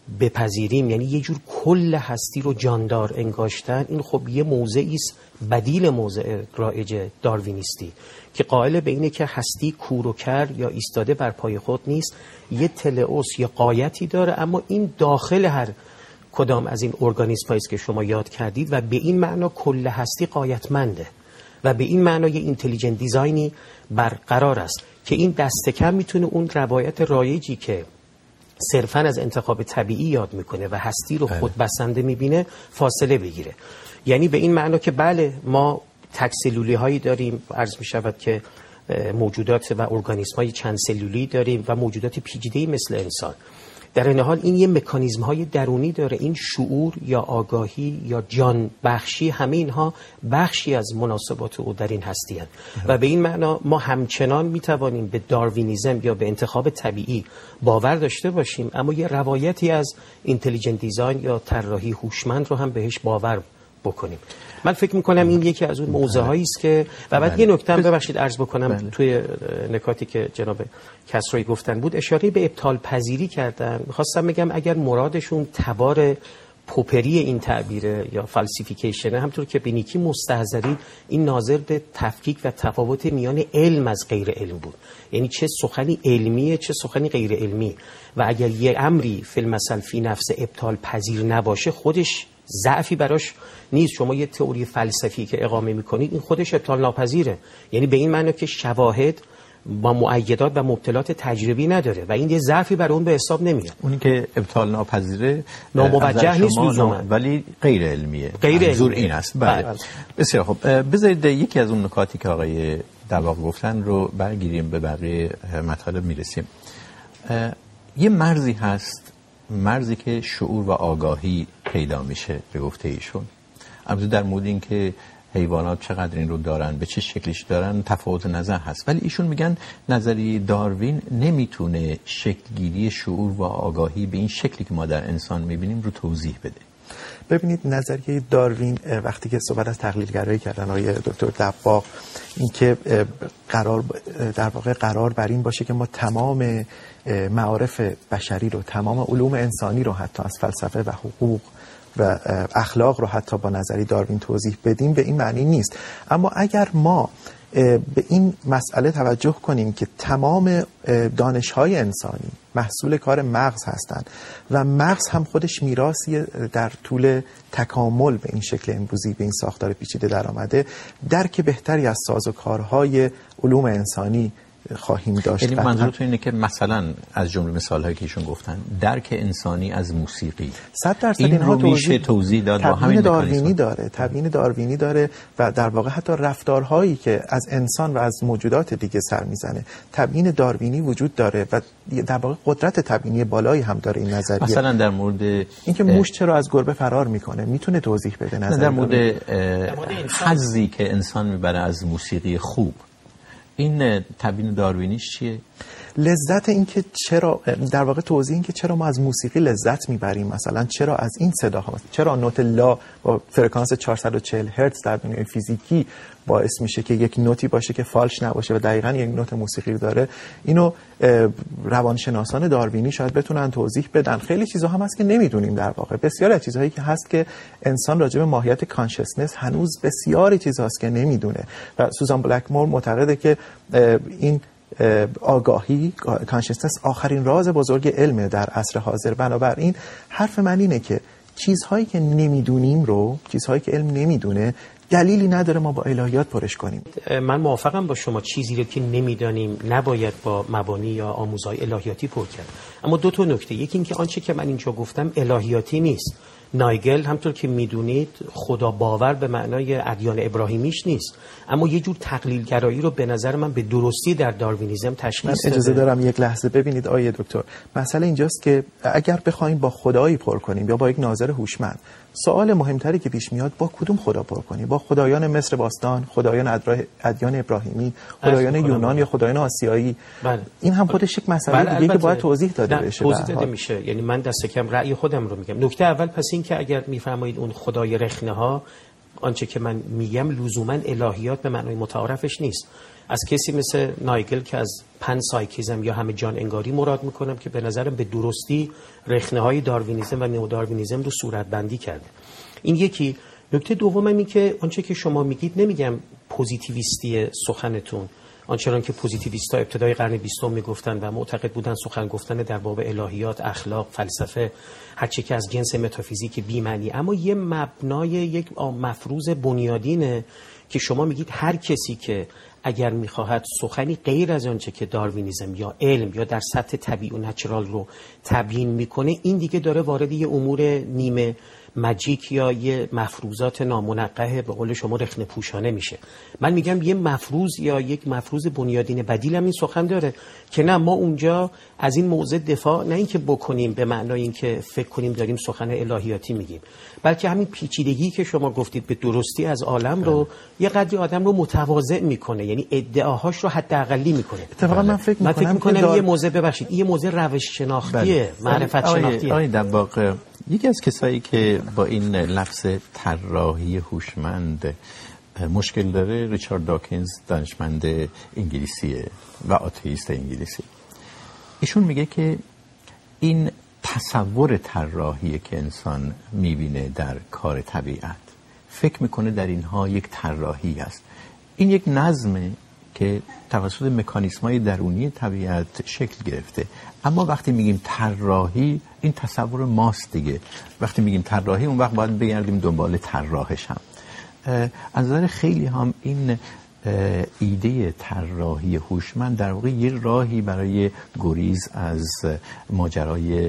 بپذیریم، یعنی یه جور کل هستی رو جاندار انگاشتن، این خب یه موضعی است بدیل موضع رایج داروینیستی که قائل به اینه که هستی کور و کر یا ایستاده بر پای خود نیست، یه تلئوس یا غایتی داره، اما این داخل هر کدام از این ارگانیسم‌هایی که شما یاد کردید و به این معنا کل هستی غایتمنده و به این معنا یه اینتلیجنت دیزاینی برقرار است که این دست کم میتونه اون روایت رایجی که صرفاً از انتخاب طبیعی یاد میکنه و هستی رو خود بسنده میبینه فاصله بگیره. یعنی به این معنا که بله ما تک سلولی هایی داریم، عرض میشود که موجودات و ارگانیسم های چند سلولی داریم و موجودات پیچیده‌ای مثل انسان. در این حال این یه مکانیزم های درونی داره، این شعور یا آگاهی یا جان بخشی، همه اینها بخشی از مناسبات او در این هستی هستند و به این معنا ما همچنان میتوانیم به داروینیزم یا به انتخاب طبیعی باور داشته باشیم، اما یه روایتی از اینتلیجنت دیزاین یا طراحی هوشمند رو هم بهش باور بکنیم. من فکر میکنم این یکی از اون موضوعهایی است که و بعد یه نکته ببخشید عرض بکنم توی نکاتی که جناب کسرایی گفتن بود اشاره به ابطال پذیری کردن. میخواستم بگم اگر مرادشون تبار پوپری این تعبیره یا فالسیفیکیشنه، همطور که به نیکی مستحضرید، این ناظر به تفکیک و تفاوت میان علم از غیر علم بود، یعنی چه سخنی علمیه چه سخنی غیر علمی، و اگر یه امری فی المثل فی نفس ابطال پذیر نباشه خودش ضعفی براش نیست. شما یه تئوری فلسفی که اقامه میکنید این خودش ابطال ناپذیره، یعنی به این معنی که شواهد با مؤیدات و مبطلات تجربی نداره و این یه ضعفی برای اون به حساب نمیاد. اونی که ابطال ناپذیره ناموجه نیست لزوما، ولی غیر علمیه. غیر منظور این است. بله. بسیار خوب. بذارید یکی از اون نکاتی که آقای دواق گفتن رو برگیریم، به بقیه مطالب میرسیم. یه مرزی هست، مرزی که شعور و آگاهی پیدا میشه به گفته ایشون. البته در مورد این که حیوانات چقدر این رو دارن، به چه شکلش دارن، تفاوت نظر هست، ولی ایشون میگن نظریه داروین نمیتونه شکلگیری شعور و آگاهی به این شکلی که ما در انسان میبینیم رو توضیح بده. ببینید نظریه داروین وقتی که صحبت از تقلیلگرایی کردن آقای دکتر دباغ، این که در واقع قرار بر این باشه که ما تمام معارف بشری رو، تمام علوم انسانی رو، حتی از فلسفه و حقوق و اخلاق رو حتی با نظریه داروین توضیح بدیم، به این معنی نیست. اما اگر ما به این مسئله توجه کنیم که تمام دانش‌های انسانی محصول کار مغز هستند و مغز هم خودش میراثی در طول تکامل به این شکل امروزی به این ساختار پیچیده در آمده، درک بهتری از سازوکارهای علوم انسانی خواهیم داشت. یعنی منظورتون اینه که مثلا از جمله مثال‌هایی که ایشون گفتن درک انسانی از موسیقی 100% اینها میشه توضیح داد با همین داروینی داره، تبیین داروینی داره و در واقع حتی رفتارهایی که از انسان و از موجودات دیگه سر میزنه تبیین داروینی وجود داره و در واقع قدرت تبیینی بالایی هم داره این نظریه. مثلا در مورد اینکه موش چرا از گربه فرار میکنه میتونه توضیح بده. در مورد حظی که انسان میبره از موسیقی خوب، این تبیین داروینیش چیه؟ لذت این که چرا، در واقع توضیح این که چرا ما از موسیقی لذت میبریم، مثلا چرا از این صداها، چرا نوت لا با فرکانس 440 هرتز در دنیای فیزیکی باعث میشه که یک نوتی باشه که فالش نباشه و دقیقاً یک نوت موسیقی داره. اینو روانشناسان داروینی شاید بتونن توضیح بدن. خیلی چیزا هم هست که نمیدونیم، در واقع بسیاری از چیزهایی که هست که انسان راجع به ماهیت کانشسنس هنوز بسیاری چیزاست که نمیدونه و سوزان بلکمور معتقده که این آگاهی، کانشسنس، آخرین راز بزرگ علمه در عصر حاضر. بنابراین حرف من اینه که چیزهایی که نمیدونیم رو، چیزهایی که علم نمیدونه، دلیلی نداره ما با الهیات پرش کنیم. من موافقم با شما، چیزی رو که نمیدانیم نباید با مبانی یا آموزهای الهیاتی پر کرد. اما دو تا نکته، یکی این که آنچه که من اینجا گفتم الهیاتی نیست. نایگل همطور که میدونید خدا باور به معنای ادیان ابراهیمیش نیست، اما یه جور تقلیل گرایی رو به نظر من به درستی در داروینیسم تشخیص داده. اجازه دارم یک لحظه ببینید آیه دکتر، مسئله اینجاست که اگر بخوایم با خدایی پر کنیم یا با یک ناظر هوشمند، سوال مهمتری که پیش میاد با کدوم خدا پر کنیم؟ با خدایان مصر باستان، خدایان ادیان ابراهیمی، خدایان یونان یا خدایان آسیایی؟ بله. این هم خودش یک مسئله دیگه که باید توضیح داده بشه. توضیح داده میشه. یعنی من دست کم رأی خودم رو میگم. نکته اول پس این که اگر میفرمایید اون خدای رخنه ها، آنچه که من میگم لزوما الهیات به معنای متعارفش نیست. از کسی مثل نایگل که از پن سایکیزم یا همه جان انگاری مراد میکنم که به نظرم به درستی رخنه‌های داروینیسم و نئوداروینیسم رو صورتبندی کرده. این یکی. نکته دوم این که آنچه که شما میگید، نمیگم پوزیتیویستی سخنتون، آنچنان که پوزیتیویست‌ها ابتدای قرن 20 میگفتن و معتقد بودن سخن گفتن در باب الهیات، اخلاق، فلسفه، هر چه که از جنس متافیزیک بی معنی، اما یه مبنای یک مفروض بنیادینه که شما میگید هر کسی که اگر میخواهد سخنی غیر از آنچه که داروینیسم یا علم یا در سطح طبیعی و نچرال رو تبیین میکنه، این دیگه داره وارد یه امور نیمه ماجیک یا یه مفروضات نامنقه به قول شما رخنه پوشانه میشه. من میگم یه مفروض یا یک مفروض بنیادین بدیل هم این سخن داره که نه، ما اونجا از این موضع دفاع نه اینکه بکنیم به معنای اینکه فکر کنیم داریم سخن الهیاتی میگیم، بلکه همین پیچیدگی که شما گفتید به درستی از عالم رو یه قدری آدم رو متواضع میکنه، یعنی ادعاهاش رو حداقلی میکنه. اتفاقا من فکر میکنم یه موضع ببخشید این موضع روش شناختیه، معرفت شناختیه. آقای دباغ، یکی از کسایی که با این لفظ طراحی هوشمند مشکل داره ریچارد داکینز، دانشمند انگلیسیه و آتئیست انگلیسی. ایشون میگه که این تصور طراحی که انسان میبینه در کار طبیعت، فکر میکنه در اینها یک طراحی است. این یک نظمه که توسط مکانیسم‌های درونی طبیعت شکل گرفته. اما وقتی میگیم طراحی، این تصور ماست دیگه. وقتی میگیم طراحی، اون وقت باید بگردیم دنبال طراحش هم. از نظر خیلی هم این ایده طراحی هوشمند در واقع یه راهی برای گریز از ماجرای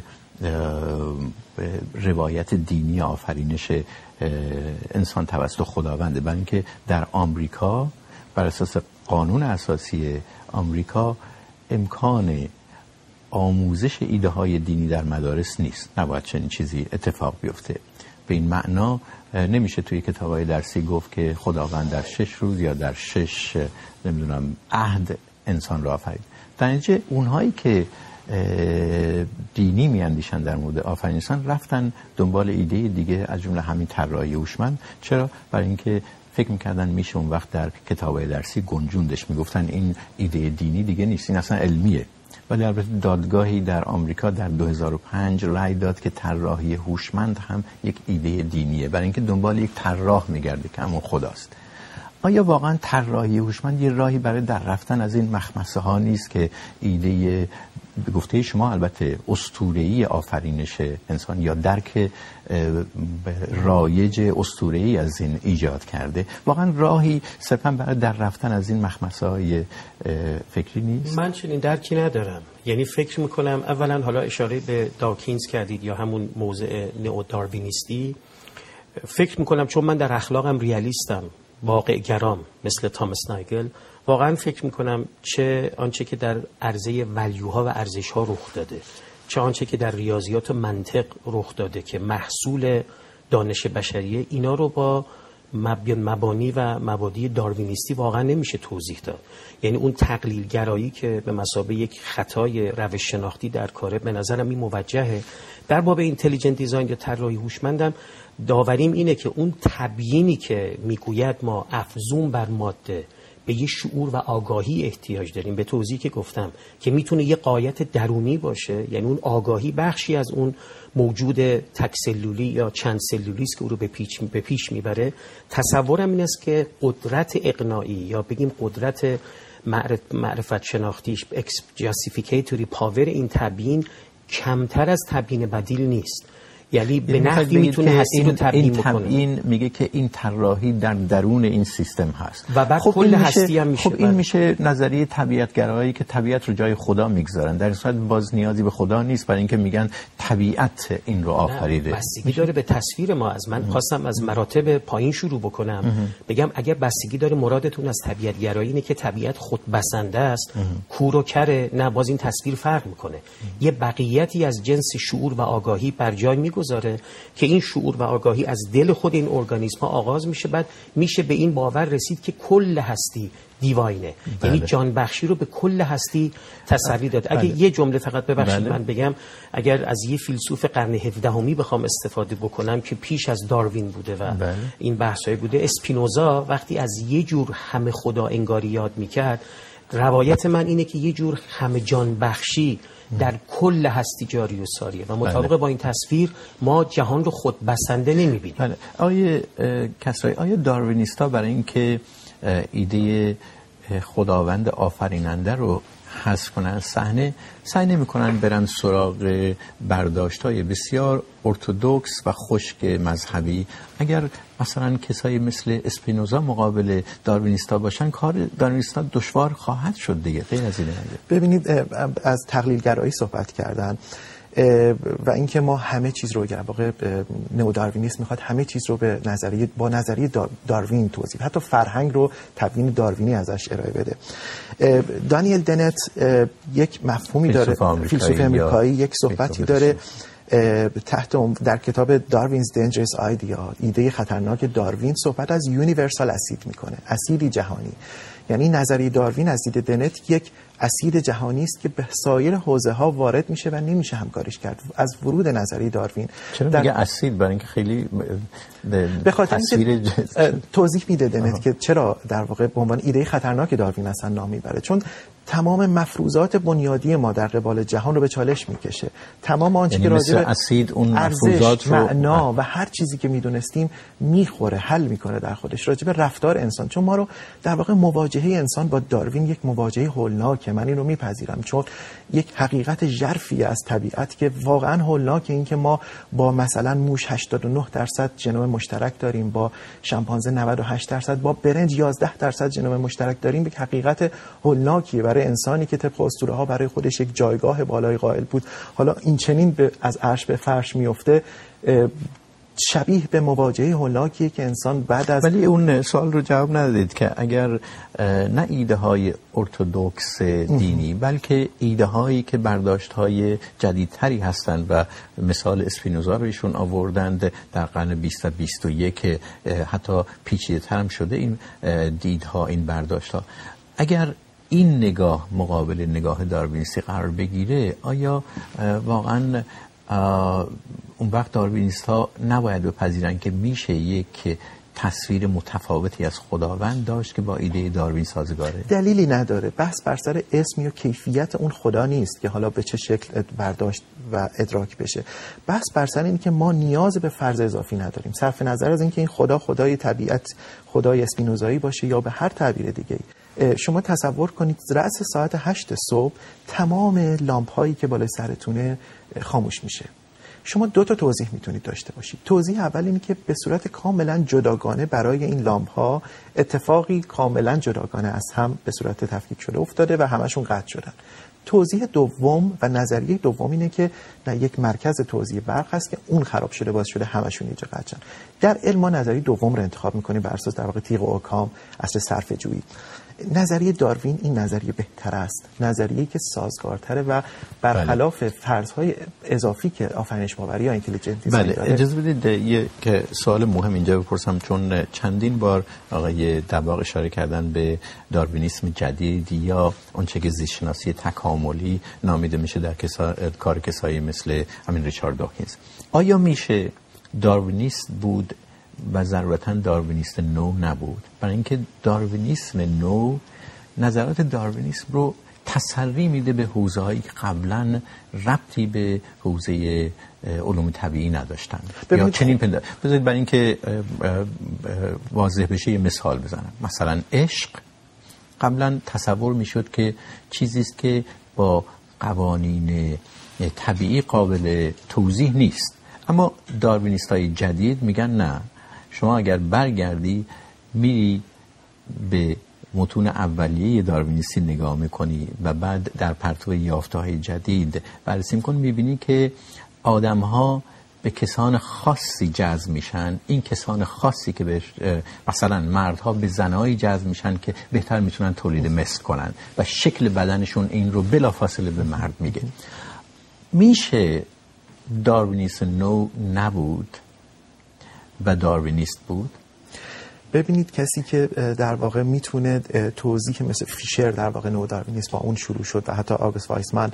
روایت دینی آفرینش انسان توسط خداونده، برای اینکه در آمریکا بر اساس قانون اساسی آمریکا امکان آموزش ایده های دینی در مدارس نیست. نباید چنین چیزی اتفاق بیفته. به این معنا نمیشه توی کتاب‌های درسی گفت که خداوند در 6 روز یا در 6 عهد انسان را آفرید. در نتیجه اونهایی که دینی میاندیشن در مورد آفرین انسان رفتن دنبال ایده دیگه از جمله همین طراحی هوشمند. چرا؟ برای اینکه فکر میکردن میشه اون وقت در کتاب‌های درسی گنجوندش، میگفتن این ایده دینی دیگه نیست، این اصلا علمیه. ولی البته دادگاهی در آمریکا در 2005 رأی داد که طراحی هوشمند هم یک ایده دینیه، برای اینکه دنبال یک طراح میگرده که همون خداست. آیا واقعا طراحی هوشمند یه راهی برای در رفتن از این مخمسه ها نیست که ایده به گفته شما البته اسطوره‌ای آفرینش انسان یا درک رایج اسطوره‌ای از این ایجاد کرده، واقعا راهی صرفا برای در رفتن از این مخمسه‌های فکری نیست؟ من چنین درکی ندارم. یعنی فکر میکنم اولا، حالا اشاره به داکینز کردید یا همون موضع نئوداروینیستی، فکر میکنم چون من در اخلاقم ریالیستم، واقع گرام مثل تامس نایگل، واقعا فکر میکنم چه آنچه که در عرضه ولیوها و ارزشها رخ داده، چه آنچه که در ریاضیات و منطق رخ داده که محصول دانش بشریه، اینا رو با مبانی و مبادی داروینیستی واقعا نمیشه توضیح داد. یعنی اون تقلیل گرایی که به مثابه یک خطای روش شناختی در کاره، به نظرم این موجهه. در باب اینتلیجنت دیزاین یا طراحی هوشمندم داوریم اینه که اون تبیینی که میگوید ما افزون بر ماده به یه شعور و آگاهی احتیاج داریم، به توضیحی که گفتم که میتونه یه غایت درونی باشه، یعنی اون آگاهی بخشی از اون موجود تک سلولی یا چند سلولی است که او رو به پیش میبره. تصورم این است که قدرت اقناعی یا بگیم قدرت معرفت شناختیش، جاستیفیکیتوری پاور این تبیین کمتر از تبیین بدیل نیست. یعنی به نحوی میتونه هستی رو تبیین بکنه. این میگه که این طراحی در درون این سیستم هست و بعد کل هستی هم میشه. خب این میشه نظریه طبیعتگرایی که طبیعت رو جای خدا میگذارن. در این صورت باز نیازی به خدا نیست، برای اینکه میگن طبیعت این رو آفریده. بستگی داره به تصویر ما. از من خواستم از مراتب پایین شروع بکنم، بگم اگر بستگی داره مرادتون از طبیعتگرایی اینه که طبیعت خود بسنده است، کور و کره، نه، باز این تصویر فرق میکنه. یه بقیتی از جنس شعور و آگاهی بر جای میگذاره میگذاره که این شعور و آگاهی از دل خود این ارگانیسم ها آغاز میشه، بعد میشه به این باور رسید که کل هستی دیواینه. یعنی جان بخشی رو به کل هستی تسری داد. اگه یه جمله فقط ببخشید من بگم، اگر از یه فیلسوف قرن 17 بخوام استفاده بکنم که پیش از داروین بوده و این بحثای بوده، اسپینوزا وقتی از یه جور همه خدا انگاری یاد میکرد، روایت من اینه که یه جور همه جان بخشی در کل هستی جاری و ساریه و مطابق با این تصویر ما جهان رو خود بسنده نمیبینیم. آیا کسایی، آیا داروینیستا برای اینکه ایده خداوند آفریننده رو حذف کنن از صحنه سعی نمی‌کنن برن سراغ برداشت‌های بسیار ارتدوکس و خشک مذهبی؟ اگر مثلا کسایی مثل اسپینوزا مقابل داروینیستا باشن، کار داروینیستا دشوار خواهد شد دیگه. غیر از اینه. ببینید از تقلیلگرایی صحبت کردن و اینکه ما همه چیز رو، در واقع نئوداروینیسم میخواد همه چیز رو با نظریه داروین توضیح، حتی فرهنگ رو تبیین داروینی ازش ارائه بده. دانیل دنت یک مفهومی داره، فیلسوف امریکایی، یک صحبتی داره در کتاب داروینز دنجرس آیدیا، ایده خطرناک داروین، صحبت از یونیورسال اسید میکنه، اسیدی جهانی. یعنی نظریه داروین از دید دنت یک اسید جهانی است که به سایر حوزه ها وارد میشه و نمیشه همکاریش کرد. از ورود نظریه داروین چرا میگه اسید؟ برای اینکه خیلی به خاطر توضیح میده دنت که چرا در واقع به عنوان ایده خطرناک داروین اصلا نام میبره، چون تمام مفروضات بنیادی ما در قبال جهان رو به چالش میکشه. تمام آنچه که راجع به اسید، اون مفروضات رو، معنا و هر چیزی که میدونستیم میخوره، حل میکنه در خودش. راجع به رفتار انسان، چون ما رو در واقع مواجهه انسان با داروین یک مواجهه هولناکه، من این رو میپذیرم، چون یک حقیقت ژرفی از طبیعت که واقعا هولناکه، این که ما با مثلا موش 89% ژنوم مشترک داریم، با شامپانزه 98%، با برنج 11% ژنوم مشترک داریم، یک حقیقت هولناکیه برای انسانی که طبق اسطوره ها برای خودش یک جایگاه بالای قائل بود. حالا این چنین از عرش به فرش میفته، شبیه به مواجهه هولناکیه که انسان بعد از... ولی اون سوال رو جواب ندادید که اگر نه ایده های ارتدوکس دینی بلکه ایده هایی که برداشت های جدیدتری هستند و مثال اسپینوزا رو ایشون آوردند در قرن 20 و 21 حتی پیچیده تر هم شده این دیدها، این برداشت ها، اگر این نگاه مقابل نگاه داروینیستی قرار بگیره، آیا واقعا اون وقت داروینیست ها نباید بپذیرن که میشه یک تصویر متفاوتی از خداوند داشت که با ایده داروین سازگاره؟ دلیلی نداره. بحث بر سر اسم یا کیفیت اون خدا نیست که حالا به چه شکل برداشت و ادراک بشه. بحث بر سر اینه که ما نیاز به فرض اضافی نداریم، صرف نظر از اینکه این خدا خدای طبیعت، خدای اسپینوزایی باشه یا به هر تعبیر دیگه‌ای. شما تصور کنید رأس ساعت 8 صبح تمام لامپ هایی که بالای سرتونه خاموش میشه. شما دو تا توضیح میتونید داشته باشید. توضیح اول اینه که به صورت کاملا جداگانه برای این لامپ ها اتفاقی کاملا جداگانه از هم به صورت تفکیک شده افتاده و همشون قطع شدن. توضیح دوم و نظریه دوم اینه که نه، یک مرکز توزیع برق هست که اون خراب شده، باعث شده همشون اینجا قطع شدن. در علم ما نظریه دوم رو انتخاب میکنیم بر اساس در واقع تیغ و اوکام، اصل صرفه‌جویی. نظریه داروین این نظریه بهتر است، نظریه‌ای که سازگارتره و برخلاف فرض‌های اضافی که آفرینش ماوری یا اینتلیجنتیسم داره. بله، اجازه بدید یک سوال مهم اینجا بپرسم، چون چندین بار آقای دباغ اشاره کردن به داروینیسم جدید یا اونچه که زیست‌شناسی تکاملی نامیده میشه در کار کسایی مثل همین ریچارد داکینز. آیا میشه داروینیست بود و ضرورتاً داروینیست نو نبود؟ برای اینکه داروینیسم نو نظرات داروینیسم رو تسری میده به حوزه‌هایی که قبلاً ربطی به حوزه علوم طبیعی نداشتن یا چنین بذارید برای اینکه واضح بشه یه مثال بزنم. مثلا عشق قبلاً تصور میشد که چیزی است که با قوانین طبیعی قابل توضیح نیست، اما داروینیست‌های جدید میگن نه، شما اگر برگردی میری به متون اولیه داروینیستی نگاه میکنی و بعد در پرتو یافته‌های جدید بررسی میکنی، میبینی که آدم‌ها به کسان خاصی جذب میشن. این کسان خاصی که به مثلا مردها به زنایی جذب میشن که بهتر میتونن تولید مثل کنن و شکل بدنشون این رو بلافاصله به مرد میگه. میشه داروینیسم نو نبود و داروینیست بود؟ ببینید کسی که در واقع میتونه توضیح مثل فیشر در واقع نو داروینیسم با اون شروع شد و حتی آگوست وایسمن،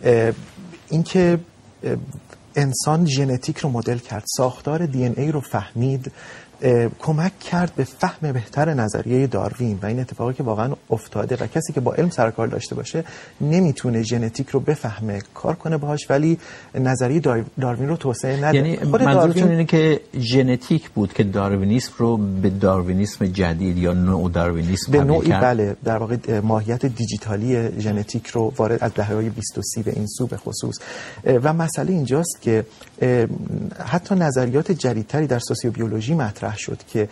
اینکه انسان ژنتیک رو مدل کرد، ساختار دی ان ای رو فهمید، کمک کرد به فهم بهتر نظریه داروین و این اتفاقی که واقعا افتاده و کسی که با علم سر کار داشته باشه نمیتونه ژنتیک رو بفهمه، کار کنه باهاش، ولی نظریه داروین رو توسعه نده. یعنی منظورتون اینه که ژنتیک بود که داروینیسم رو به داروینیسم جدید یا نوع داروینیسم به نوعی بله، در واقع ماهیت دیجیتالی ژنتیک رو وارد از دهه‌های 20 به این سو به خصوص. و مسئله اینجاست که حتی نظریات جدیدتری در سوسیوبیولوژی مطرح شد که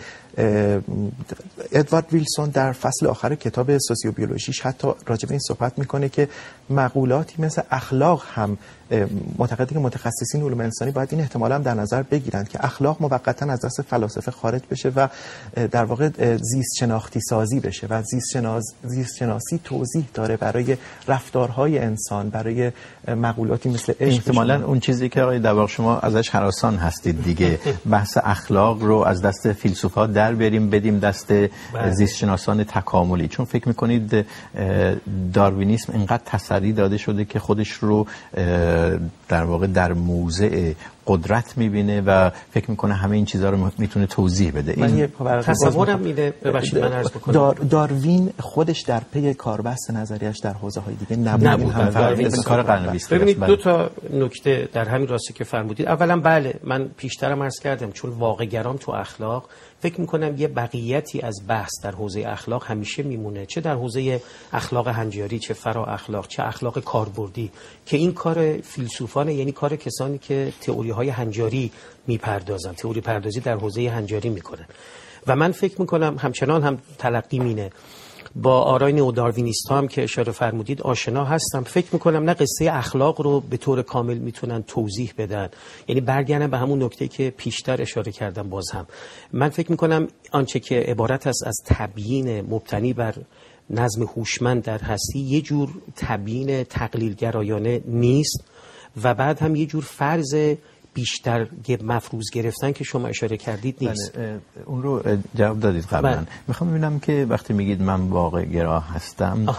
ادوارد ویلسون در فصل آخر کتاب سوسیوبیولوژیش حتی راجع به این صحبت میکنه که مقولاتی مثل اخلاق هم معتقده که متخصصین علوم انسانی باید این احتمال هم در نظر بگیرند که اخلاق موقتا از دست فلاسفه خارج بشه و در واقع زیست شناختی سازی بشه و زیست شناسی توضیح داره برای رفتارهای انسان، برای مقولاتی مثل احتمالاً اون چیزی که آقای دباغ شما ازش هراسان هستید دیگه، بحث اخلاق رو از دست فیلسوفا در بریم بدیم دست زیست شناسان تکاملی، چون فکر میکنید داروینیسم اینقدر تسری داده شده که خودش رو در واقع در موضع قدرت میبینه و فکر میکنه همه این چیزها رو میتونه توضیح بده. این تصورم میده، ببخشید من عرض بکنم، داروین خودش در پی کاربست نظریش در حوزه‌های دیگه نبود. داروین کار قرنویس. ببینید دو تا نکته در همین راسته که فرمودید. اولا بله، من پیشترم عرض کردم چون واقع‌گرام تو اخلاق فکر میکنم یه بقیتی از بحث در حوزه اخلاق همیشه میمونه، چه در حوزه اخلاق هنجاری، چه فرا اخلاق، چه اخلاق کاربردی، که این کار فیلسوفانه، یعنی کار کسانی که تئوری‌های هنجاری میپردازن، تئوری پردازی در حوزه هنجاری میکنن. و من فکر میکنم همچنان هم تلقی مینه با آرای نئوداروینیست ها هم که اشاره فرمودید آشنا هستم. فکر میکنم نه قصه اخلاق رو به طور کامل میتونن توضیح بدن، یعنی برگردن به همون نکته که پیشتر اشاره کردم. باز هم من فکر میکنم آنچه که عبارت است از تبیین مبتنی بر نظم هوشمند در هستی یه جور تبیین تقلیلگرایانه نیست و بعد هم یه جور فرض بیشتر مفروض گرفتن که شما اشاره کردید نیست. اون رو جواب دادید قبلا. میخوام ببینم که وقتی میگید من واقع گرا هستم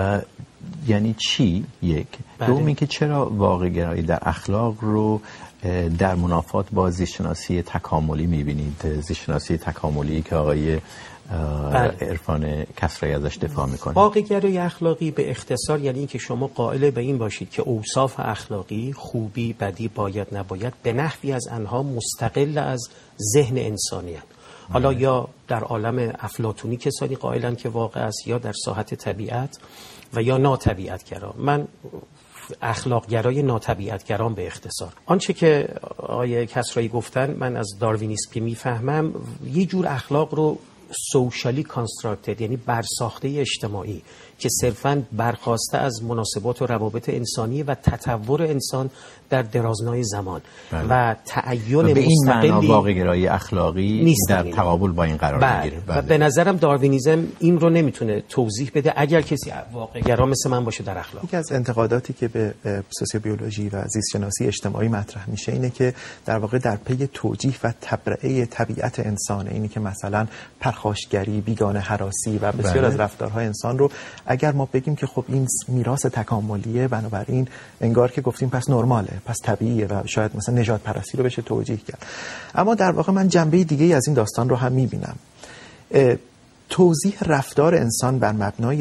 یعنی چی؟ یک. دوم اینکه چرا واقع گرایی در اخلاق رو در منافات با زیست شناسی تکاملی میبینید؟ زیست شناسی تکاملی که آقای عرفان کسرایی ازش دفاع میکنه. واقع گرایی اخلاقی به اختصار یعنی اینکه شما قائل به این باشید که اوصاف اخلاقی، خوبی، بدی، باید، نباید به نحوی از آنها مستقل از ذهن انسانی هستند. حالا یا در عالم افلاطونی کسانی قائلن که واقع است، یا در ساحت طبیعت و یا ناطبیعتگرا. من اخلاق گرای ناطبیعت گرام به اختصار. آنچه که آقای کسرایی گفتن من از داروینیسم که میفهمم یه جور اخلاق رو سوشالی کانستراکتد، یعنی برساخته اجتماعی که صرفاً برخواسته از مناسبات و روابط انسانی و تطور انسان در درازنای زمان و تعین مستقلی. به این معنا واقع گرایی اخلاقی در تقابل با این قرار میگیره. و به نظرم داروینیسم این رو نمیتونه توضیح بده اگر کسی واقع گرا مثل من باشه در اخلاق. یکی از انتقاداتی که به سوسیوبیولوژی و زیست شناسی اجتماعی مطرح میشه اینه که در واقع در پی توجیه و تبرئه طبیعت انسان، اینی که مثلا پرخاشگری، بیگانه هراسی و بسیار از رفتارهای انسان رو اگر ما بگیم که خب این میراث تکاملیه، بنابراین انگار که گفتیم پس نرماله، پس طبیعیه و شاید مثلا نژاد پرستی رو بشه توجیه کرد. اما در واقع من جنبه دیگه از این داستان رو هم میبینم. توضیح رفتار انسان بر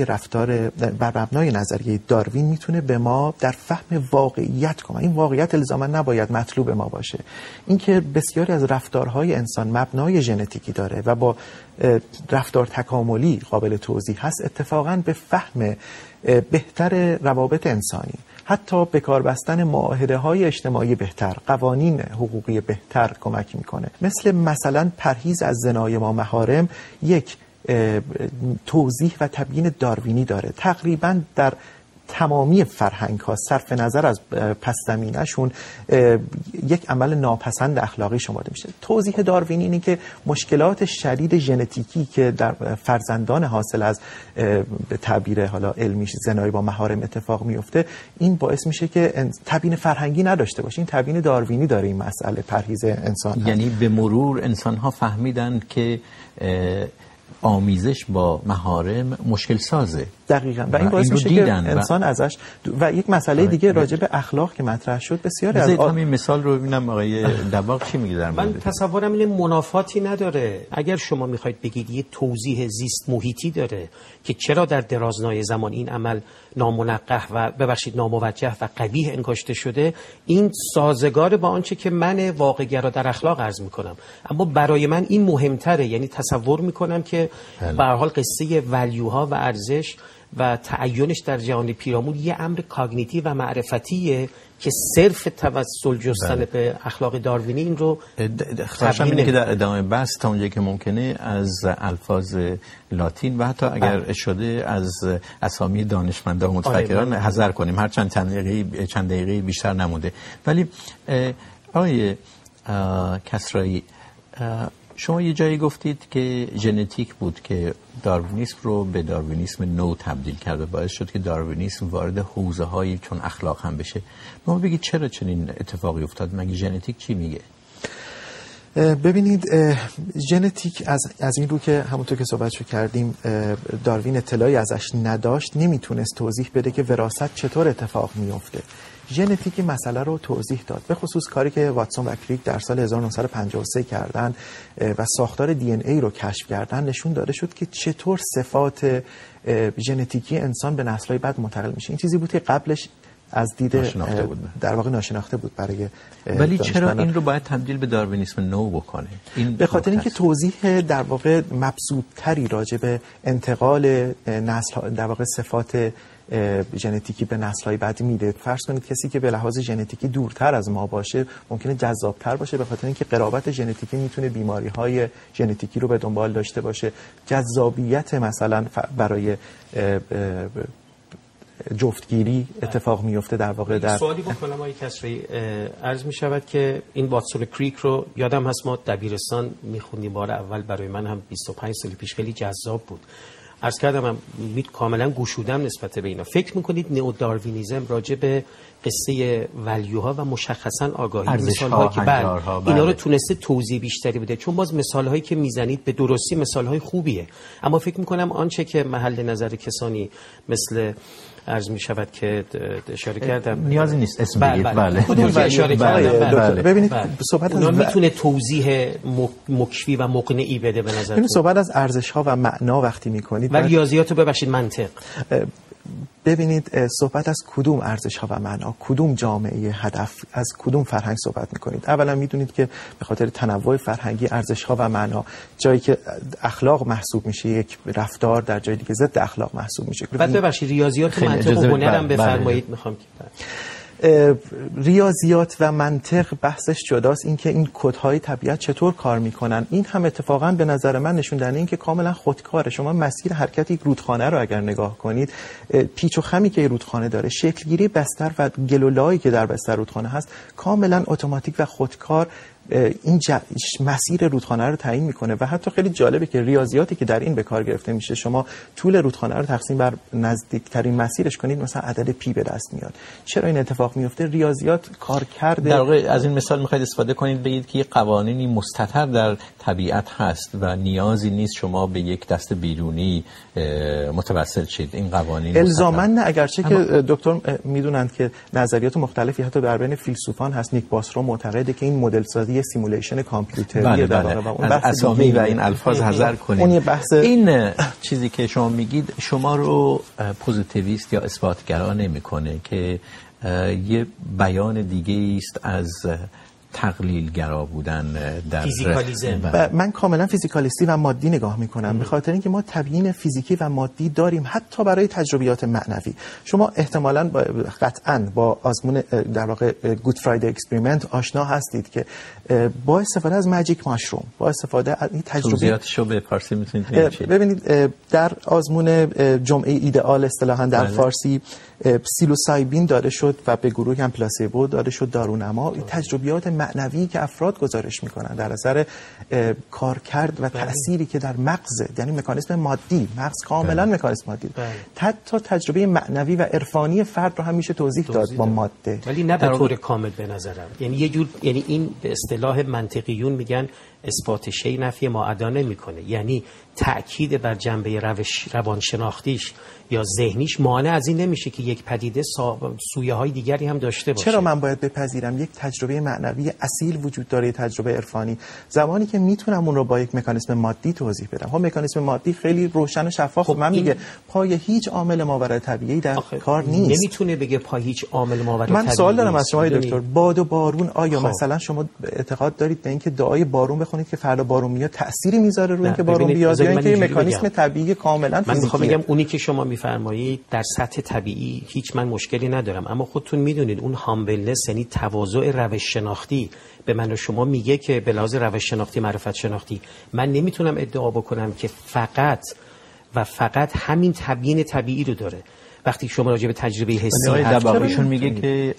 مبنای نظریه داروین میتونه به ما در فهم واقعیت کمک. این واقعیت الزاما نباید مطلوب ما باشه. اینکه بسیاری از رفتارهای انسان مبنای ژنتیکی داره و با رفتار تکاملی قابل توضیح هست، اتفاقاً به فهم بهتر روابط انسانی، حتی به کار بستن معاهده‌های اجتماعی بهتر، قوانین حقوقی بهتر کمک میکنه. مثلا پرهیز از زنای ما محارم یک توضیح و تبیین داروینی داره. تقریباً در تمامی فرهنگ ها صرف نظر از پس زمینه‌شون یک عمل ناپسند اخلاقی شمرده میشه. توضیح داروینی اینه که مشکلات شدید ژنتیکی که در فرزندان حاصل از به تعبیر حالا علمیش زنایی با محارم اتفاق میفته، این باعث میشه که تبیین فرهنگی نداشته باشه. این تبیین داروینی داره این مسئله پرهیز انسان هست. یعنی به مرور انسان ها فهمیدن که آمیزش با محارم مشکل سازه. دقیقاً. و این باعث میشه که انسان ازش و یک مسئله دیگه راجع به اخلاق که مطرح شد بسیاری از همین مثال رو ببینم آقای دباغ چی میگه در من تصورم اینه منافاتی نداره. اگر شما میخواید بگید یه توضیح زیست محیطی داره که چرا در درازنای زمان این عمل نامنقح و ناموجه و قبیح انگاشته شده، این سازگار با آنچه که من واقع‌گرا در اخلاق عرض میکنم. اما برای من این مهمتره. یعنی تصور میکنم که به هر حال قصه ولیوها و ارزش و تعینش در جهان پیرامون یه امر کاگنیتیو و معرفتیه که صرف توسل جستن به اخلاق داروینی این رو خواهشم اینه که در ادامه بحث تا اونجایی که ممکنه از الفاظ لاتین و حتی اگر شده از اسامی دانشمندان و متفکران حذر کنیم، هر چند دقیقه بیشتر نمونده. ولی آقای کسرایی، شما یه جایی گفتید که ژنتیک بود که داروینیسم رو به داروینیسم نو تبدیل کرد و باعث شد که داروینیسم وارد حوزه‌هایی چون اخلاق هم بشه. ما بگید چرا چنین اتفاقی افتاد؟ مگه ژنتیک چی میگه؟ ببینید، ژنتیک از این رو که همونطور که صحبتشو کردیم داروین اطلاعی ازش نداشت، نمیتونست توضیح بده که وراثت چطور اتفاق میفته. ژنتیک مسئله رو توضیح داد، به خصوص کاری که واتسون و کریک در سال 1953 کردن و ساختار دی ان ای رو کشف کردن، نشون داده شد که چطور صفات ژنتیکی انسان به نسل‌های بعد منتقل میشه. این چیزی بود که قبلش از دید در واقع ناشناخته بود برای ولی چرا این رو باید تبدیل به داروینیسم نو بکنه؟ این به خاطر اینکه توضیح در واقع مبسوط‌تری راجع به انتقال نسل، در واقع صفات ژنتیکی به نسل‌های بعدی میده. فرض کنید کسی که به لحاظ ژنتیکی دورتر از ما باشه ممکنه جذابتر باشه، به خاطر اینکه قرابت ژنتیکی میتونه بیماری‌های ژنتیکی رو به دنبال داشته باشه. جذابیت مثلا برای جفتگیری اتفاق میفته در واقع. در سوالی بکنم آقای کسری، عرض می شود که این واتسون کریک رو یادم هست ما دبیرستان میخوندیم بار اول، برای من هم 25 سال پیش خیلی جذاب بود. عرض کردم هم کاملا گشودم نسبت به اینا. فکر میکنید نئو داروینیسم راجع به قصه ولیوها و مشخصا آگاهی مثال‌هایی که اینا رو تونسته توضیح بیشتری بده؟ چون باز مثال‌هایی که میزنید به درستی مثال‌های خوبیه، اما فکر میکنم آنچه که محل نظر کسانی مثل عرض می شود که اشاره کردم نیازی نیست اسم بگید. بله اشاره کردم. ببینید صحبت از میتونه توضیح مکشفی و مقنعی بده به نظر. این صحبت از ارزش‌ها و معنا وقتی می‌کنید و ریاضیات رو ببخشید منطق. ببینید صحبت از کدوم ارزش‌ها و معنا، کدوم جامعه هدف، از کدوم فرهنگ صحبت می‌کنید؟ اولا می‌دونید که به خاطر تنوع فرهنگی ارزش‌ها و معنا، جایی که اخلاق محسوب میشه یک رفتار در جای دیگه ضد اخلاق محسوب میشه. بعد ببخشید ریاضیات و منطق و هنرم بفرمایید. می‌خوام که ریاضیات و منطق بحثش جداست. این که این کدهای طبیعت چطور کار میکنن، این هم اتفاقا به نظر من نشون دهنده این که کاملا خودکاره. شما مسیر حرکت یک رودخانه رو اگر نگاه کنید، پیچ و خمی که رودخانه داره، شکلگیری بستر و گلولایی که در بستر رودخانه هست، کاملا اتوماتیک و خودکار این مسیر رودخانه رو تعیین میکنه. و حتی خیلی جالبه که ریاضیاتی که در این به کار گرفته میشه، شما طول رودخانه رو تقسیم بر نزدیکترین مسیرش کنید، مثلا عدد پی به دست میاد. چرا این اتفاق میفته؟ ریاضیات کار کرده. در واقع از این مثال میخواید استفاده کنید بگید که قوانینی مستتر در طبیعت هست و نیازی نیست شما به یک دست بیرونی متوسل شید. این قوانین الزاماً نه، اگرچه که دکتر میدونند که نظریات مختلفی حتی در بین فیلسوفان هست. نیک باسرو معتقده که این مدل سازی سیمولیشن کامپیوتری در واقع و اون بحث اسامی و این الفاظ حذر کنید. اون بحث این چیزی که شما میگید شما رو پوزیتیویست یا اثباتگرا نمیکنه که یه بیان دیگه است از تقلیلگرا بودن در فیزیکالیسم. من کاملا فیزیکالیستی و مادی نگاه میکنم، به خاطر اینکه ما تبیین فیزیکی و مادی داریم حتی برای تجربیات معنوی. شما احتمالاً قطعاً با آزمون در واقع گود فرایدی اکسپریمنت آشنا هستید که با استفاده از ماجیک ماشروم، با استفاده از این توضیحاتشو به فارسی میتونید ببینید. در آزمون جمعه ایدئال اصطلاحاً در فارسی پسیلوسایبین داده شد و به گروه هم پلاسیبو داده شد، دارونما. تجربیات معنوی که افراد گزارش میکنن در اثر کارکرد و تأثیری که در مغز، یعنی مکانیسم مادی، مغز کاملا مکانیسم مادی، حتی تجربه معنوی و عرفانی فرد رو هم میشه توضیح داد با ماده، ولی نه به طور کامل به نظرم. یعنی یه جور، یعنی این به اصطلاح منطقیون میگن اثبات شی نفی ما عدا نمیکنه، یعنی تأکید بر جنبه روانشناختیش یا ذهنیش مانع از این نمیشه که یک پدیده سویه های دیگری هم داشته باشه. چرا من باید بپذیرم یک تجربه معنوی اصیل وجود داره، تجربه عرفانی، زمانی که میتونم اون رو با یک مکانیسم مادی توضیح بدم؟ ها مکانیسم مادی خیلی روشن و شفاف من میگه پای هیچ عامل ماورای طبیعی در کار نیست. نمیتونه بگه پای هیچ عامل ماورای طبیعی. من سوال دارم از شما دکتر، باد و بارون، آیا مثلا شما اعتقاد دارید به اینکه دعای بارون بخونید که فردا بارون میاد تأثیری میذاره روی اینکه بارون بیاد، یا اینکه مکانیسم طبیعی کاملا فیزیکیه؟ من میخوام بگم اونی که شما میفرمایید در سطح طبیعی هیچ من مشکلی ندارم، اما خودتون میدونید اون هامبلنس، یعنی تواضع روش شناختی به من و شما میگه که به لحاظ روش شناختی، معرفت شناختی، من نمیتونم ادعا بکنم که فقط و فقط همین تبیین طبیعی رو داره. وقتی شما راجع به تجربه حسی دباغیشون میگه که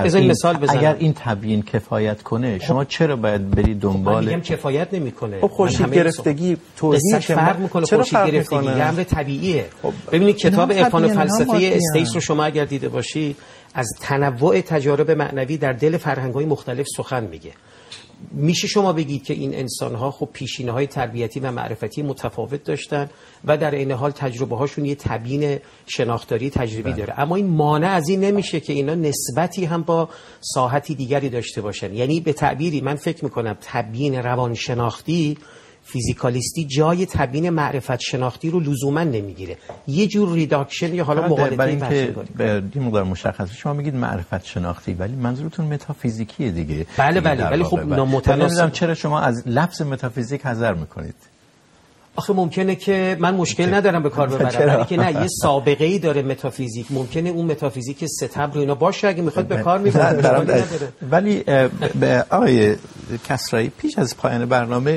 اگر این تبیین کفایت کنه شما چرا باید برید دنبال؟ میگم کفایت نمیکنه. خب خورشید گرفتگی توضیح فرق میکنه. خورشید گرفتگی یه امر طبیعیه. ببینید کتاب عرفان و فلسفه استیس رو شما اگر دیده باشید از تنوع تجارب معنوی در دل فرهنگ‌های مختلف سخن میگه. میشه شما بگید که این انسان‌ها خب پیشینه‌های تربیتی و معرفتی متفاوت داشتن و در این حال تجربه هاشون یه تبیین شناختاری تجربی داره، اما این مانع از این نمیشه که اینا نسبتی هم با ساحتی دیگری داشته باشن. یعنی به تعبیری من فکر میکنم تبیین روانشناختی فیزیکالیستی جای تبیین معرفت شناختی رو لزوما نمیگیره، یه جور ریداکشن یا حالا مغالطه برای اینکه این مقدار مشخصه شما میگید معرفت شناختی ولی منظورتون متافیزیکیه دیگه. بله ولی خب نامتناسب. چرا شما از لفظ متافیزیک حذر میکنید؟ آخه ممکنه که من مشکل ندارم به کار ببرم، ولی که نه یه سابقه ای داره متافیزیک، ممکنه اون متافیزیک ستم رو اینا باشه اگه میخواد به کار میبره. ولی آقای کسرایی پیش از پایان برنامه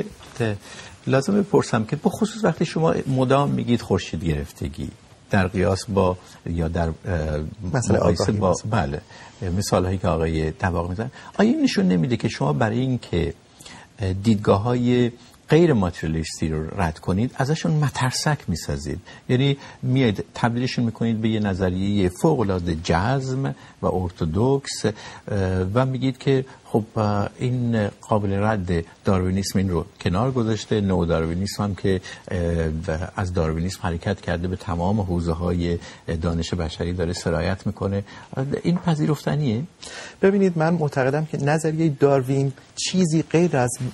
لازم بپرسم که به خصوص وقتی شما مدام میگید خورشید گرفتگی در قیاس با یا در مقایسه با بله مثال هایی که آقای دباغ میزنن، آیا این نشون نمیده که شما برای اینکه دیدگاه های غیر ماتریالیستی رو رد کنید ازشون مترسک میسازید؟ یعنی میاد تبدیلشون میکنید به یه نظریه فوق العاده جزم و ارتدوکس و میگید که خب این قابل رد، داروینیسم این رو کنار گذاشته، نو داروینیسم هم که از داروینیسم حرکت کرده به تمام حوزه‌های دانش بشری داره سرایت میکنه، این پذیرفتنیه؟ ببینید من معتقدم که نظریه داروین چیزی غیر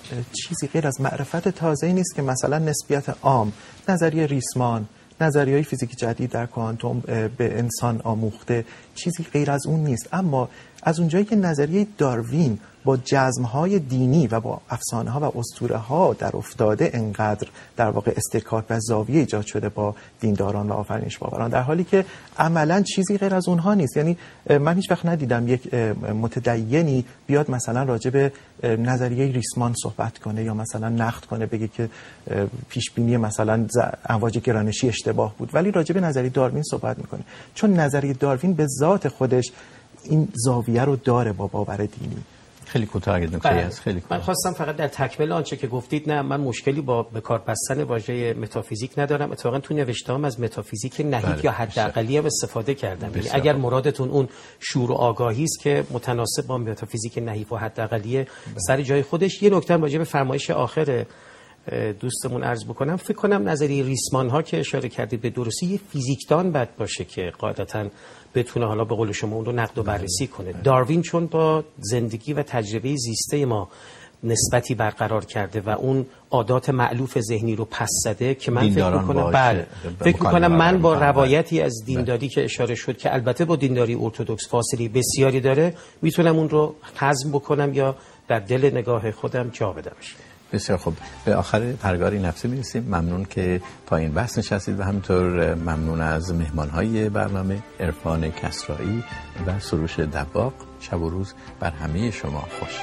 از معرفت تازه‌ای نیست که مثلا نسبیت عام، نظریه ریسمان، نظریه‌های فیزیک جدید در کوانتوم به انسان آموخته، چیزی غیر از اون نیست. اما از اونجایی که نظریه داروین با جزم‌های دینی و با افسانه‌ها و اسطوره‌ها در افتاده انقدر در واقع استکاک و زاویه ایجاد شده با دینداران و آفرینش باوران، در حالی که عملاً چیزی غیر از اونها نیست. یعنی من هیچ وقت ندیدم یک متدینی بیاد مثلا راجع به نظریه ریسمان صحبت کنه یا مثلا نقد کنه، بگه که پیشبینی مثلا امواج گرانشی اشتباه بود، ولی راجع به نظریه داروین صحبت میکنه، چون نظریه داروین به ذات خودش این زاویه رو داره با باور دینی. خیلی کوتاه اگه نکته‌ای هست. خیلی کوتاه. من خواستم فقط در تکمیل آنچه که گفتید، نه من مشکلی با به کار بستن واژه متافیزیک ندارم، اتفاقا تو نوشته‌ام از متافیزیک نهیب یا حداقلی هم استفاده کردم. یعنی اگر مرادتون اون شعور و آگاهی است که متناسب با متافیزیک نهیب و حداقلی سر جای خودش، یه نکته راجع به فرمایش آخر دوستمون عرض بکنم. فکر کنم نظریه ریسمان ها که اشاره کردید به درستی یه فیزیکدان باید باشه که قاعدتاً بتونه حالا به قول شما اون رو نقد و بررسی کنه. داروین چون با زندگی و تجربه زیسته ما نسبتی برقرار کرده و اون عادات مألوف ذهنی رو پس زده که من فکر می‌کنم فکر می‌کنم من با روایتی از دینداری که اشاره شد که البته با دینداری ارتدوکس فاصله بسیاری داره، میتونم اون رو هضم بکنم یا در دل نگاه خودم جا بدمش. بسیار خوب. به آخر پرگاری نفسی میرسیم. ممنون که پایین بحث نشستید و همینطور ممنون از مهمانهای برنامه عرفان کسرایی و سروش دباغ. شب و روز بر همه شما خوش.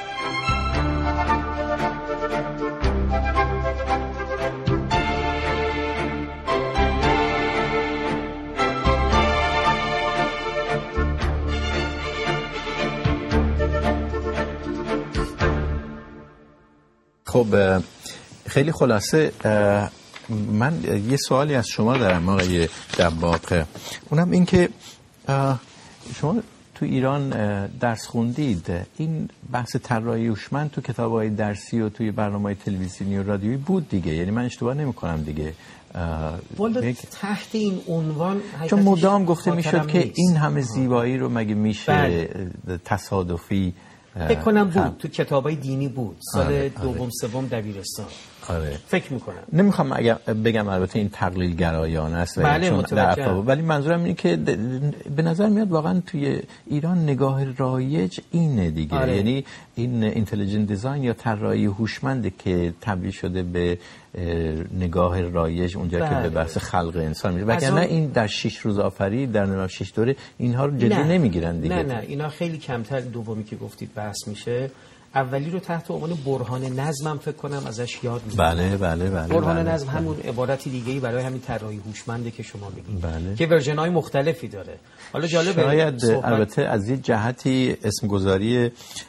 خب خیلی خلاصه من یه سوالی از شما دارم آقای دباغ. اونم این که شما تو ایران درس خوندید، این بحث طراحی هوشمند تو کتاب‌های درسی و توی برنامه‌های تلویزیونی و رادیویی بود دیگه، یعنی من اشتباه نمی‌کنم دیگه؟ والا تحت این عنوان چون مدام گفته میشد که این همه زیبایی رو مگه میشه تصادفی فکر کنم بود تو کتابای دینی بود سال دوم سوم دبیرستان. آره. فکر میکنم. نمیخوام بگم البته این تقلیل گرایانه است ولی منظورم اینه که به نظر میاد واقعا توی ایران نگاه رایج اینه دیگه. آره. یعنی این اینتلیجنت دیزاین یا طراحی هوشمند که تبدیل شده به نگاه رایج اونجا که به بحث خلق انسان میشه. وگرنه این در 6 روز آفرید در 6 دوره اینها رو جدی نمیگیرن دیگه. نه اینا خیلی کمتر. دومی که گفتید بحث میشه. اولی رو تحت عنوان برهان نظمم فکر کنم ازش یاد می‌کنم. بله. برهان نظم همون عبارتی دیگه‌ای برای همین طراحی هوشمنده که شما میگید. بله. که ورژن‌های مختلفی داره. حالا جالبه شاید البته از یه جهتی اسمگذاری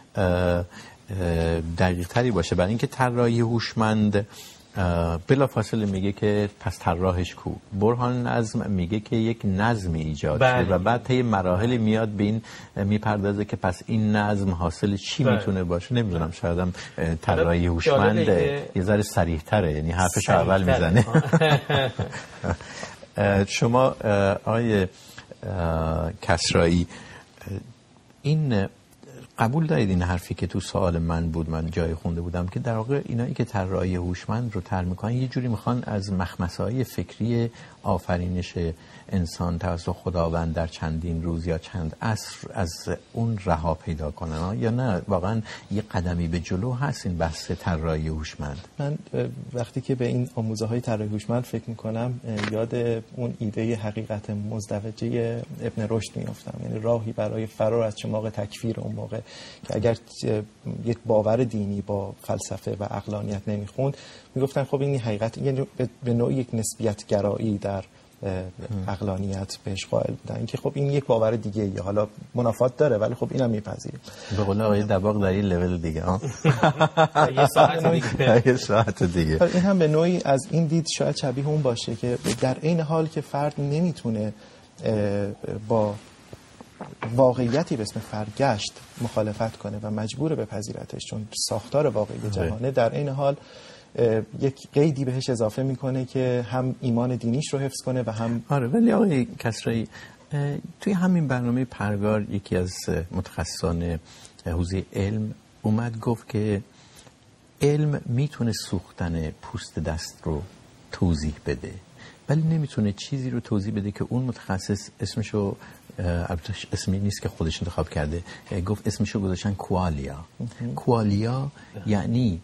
دقیق‌تری باشه، برای اینکه طراحی هوشمند بلافاصله میگه که پس طراحش کو. برهان نظم میگه که یک نظمی ایجاد شده و بعد طی مراحل میاد به این میپردازه که پس این نظم حاصل چی میتونه باشه. نمیدونم، شاید هم طراحی هوشمند یه ذره صریح‌تره، یعنی حرفش اول میزنه. شما آقای کسرایی این قبول دارید این حرفی که تو سوال من بود، من جای خونده بودم که در واقع اینایی که طراحی هوشمند رو طرح میکنن یه جوری میخوان از مخمسه‌های فکری آفرینش انسان توسط خداوند در چندین روز یا چند عصر از اون رها پیدا کنن، یا نه واقعا یه قدمی به جلو هست این بحث طراحی هوشمند؟ من وقتی که به این آموزه‌های طراحی هوشمند فکر میکنم یاد اون ایده حقیقت مزدوجه ابن رشد میافتم، یعنی راهی برای فرار از چماق تکفیر اون موقع که اگر یک باور دینی با فلسفه و عقلانیت نمیخوند میگفتن خب این حقیقت، یعنی به نوعی یک نسبیت گرایی در عقلانیت بهش قائل بودن، اینکه خب این یک باور دیگه ای، حالا منافات داره ولی خب اینم میپذیره. به قول آقای دباغ در این لول دیگه یه ساعت دیگه این هم به نوعی از این دید شاید شبیه اون باشه که در این حال که فرد نمیتونه با واقعیتی به اسم فرگشت مخالفت کنه و مجبور بپذیرتش چون ساختار واقعی جهانه، در این حال یک قیدی بهش اضافه میکنه که هم ایمان دینیش رو حفظ کنه و هم ولی آقای کسرایی توی همین برنامه پرگار یکی از متخصصان حوزه علم اومد گفت که علم میتونه سوختن پوست دست رو توضیح بده ولی نمیتونه چیزی رو توضیح بده که اون متخصص اسمشو، البته اسمی نیست که خودش انتخاب کرده، گفت اسمشو گذاشتن کوالیا. کوالیا یعنی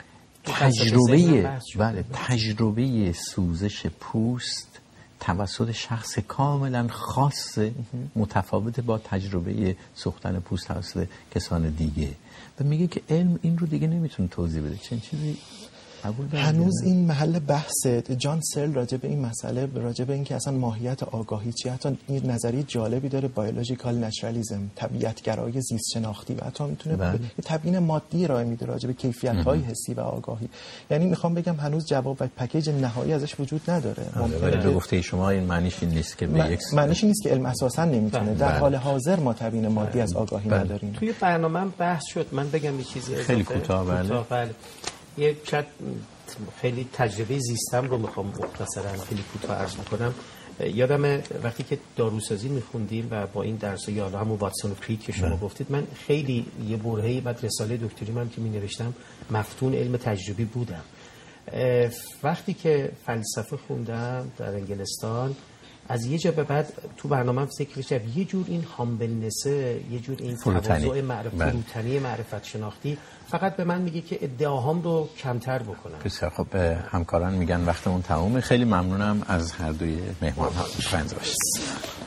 تجربه سوزش پوست توسط شخص کاملا خاص متفاوت با تجربه سوختن پوست توسط کسان دیگه و میگه که علم این رو دیگه نمیتونه توضیح بده. چنین چیزی هنوز این محل بحثه. جان سرل راجع به این مسئله، راجع به این که اصلا ماهیت آگاهی چیه، حتی این نظریه جالبی داره، بیولوژیکال نچرالیسم، طبیعت‌گرایی زیست شناختی، و حتی میتونه تبیین مادی ارائه میده راجع به کیفیت‌های حسی و آگاهی. یعنی میخوام بگم هنوز جواب و پکیج نهایی ازش وجود نداره. ولی به گفته شما این معنیش این نیست که معنیش نیست که علم اساسا نمیتونه. در حال حاضر ما تبیین مادی از آگاهی نداریم. توی برنامه بحث شد، من بگم یه چیزی خیلی کوتاه. یه خیلی تجربه زیستم رو میخوام مختصرا خیلی کوتاه عرض میکنم. یادم وقتی که داروسازی میخوندیم و با این درس یا حالا همون واتسون و کرید که شما گفتید، من خیلی یه برهه‌ای بعد رساله دکتری من که مینوشتم مفتون علم تجربی بودم. وقتی که فلسفه خوندم در انگلستان از یه جا به بعد تو برنامه فکر شد یه جور این هامبلنسه، یه جور این تواضع فروتنی معرفت شناختی فقط به من میگه که ادعاهام رو کمتر بکنم. بسیار خب. همکاران میگن وقتمون تمومه. خیلی ممنونم از هر دوی مهمان ها. باشید.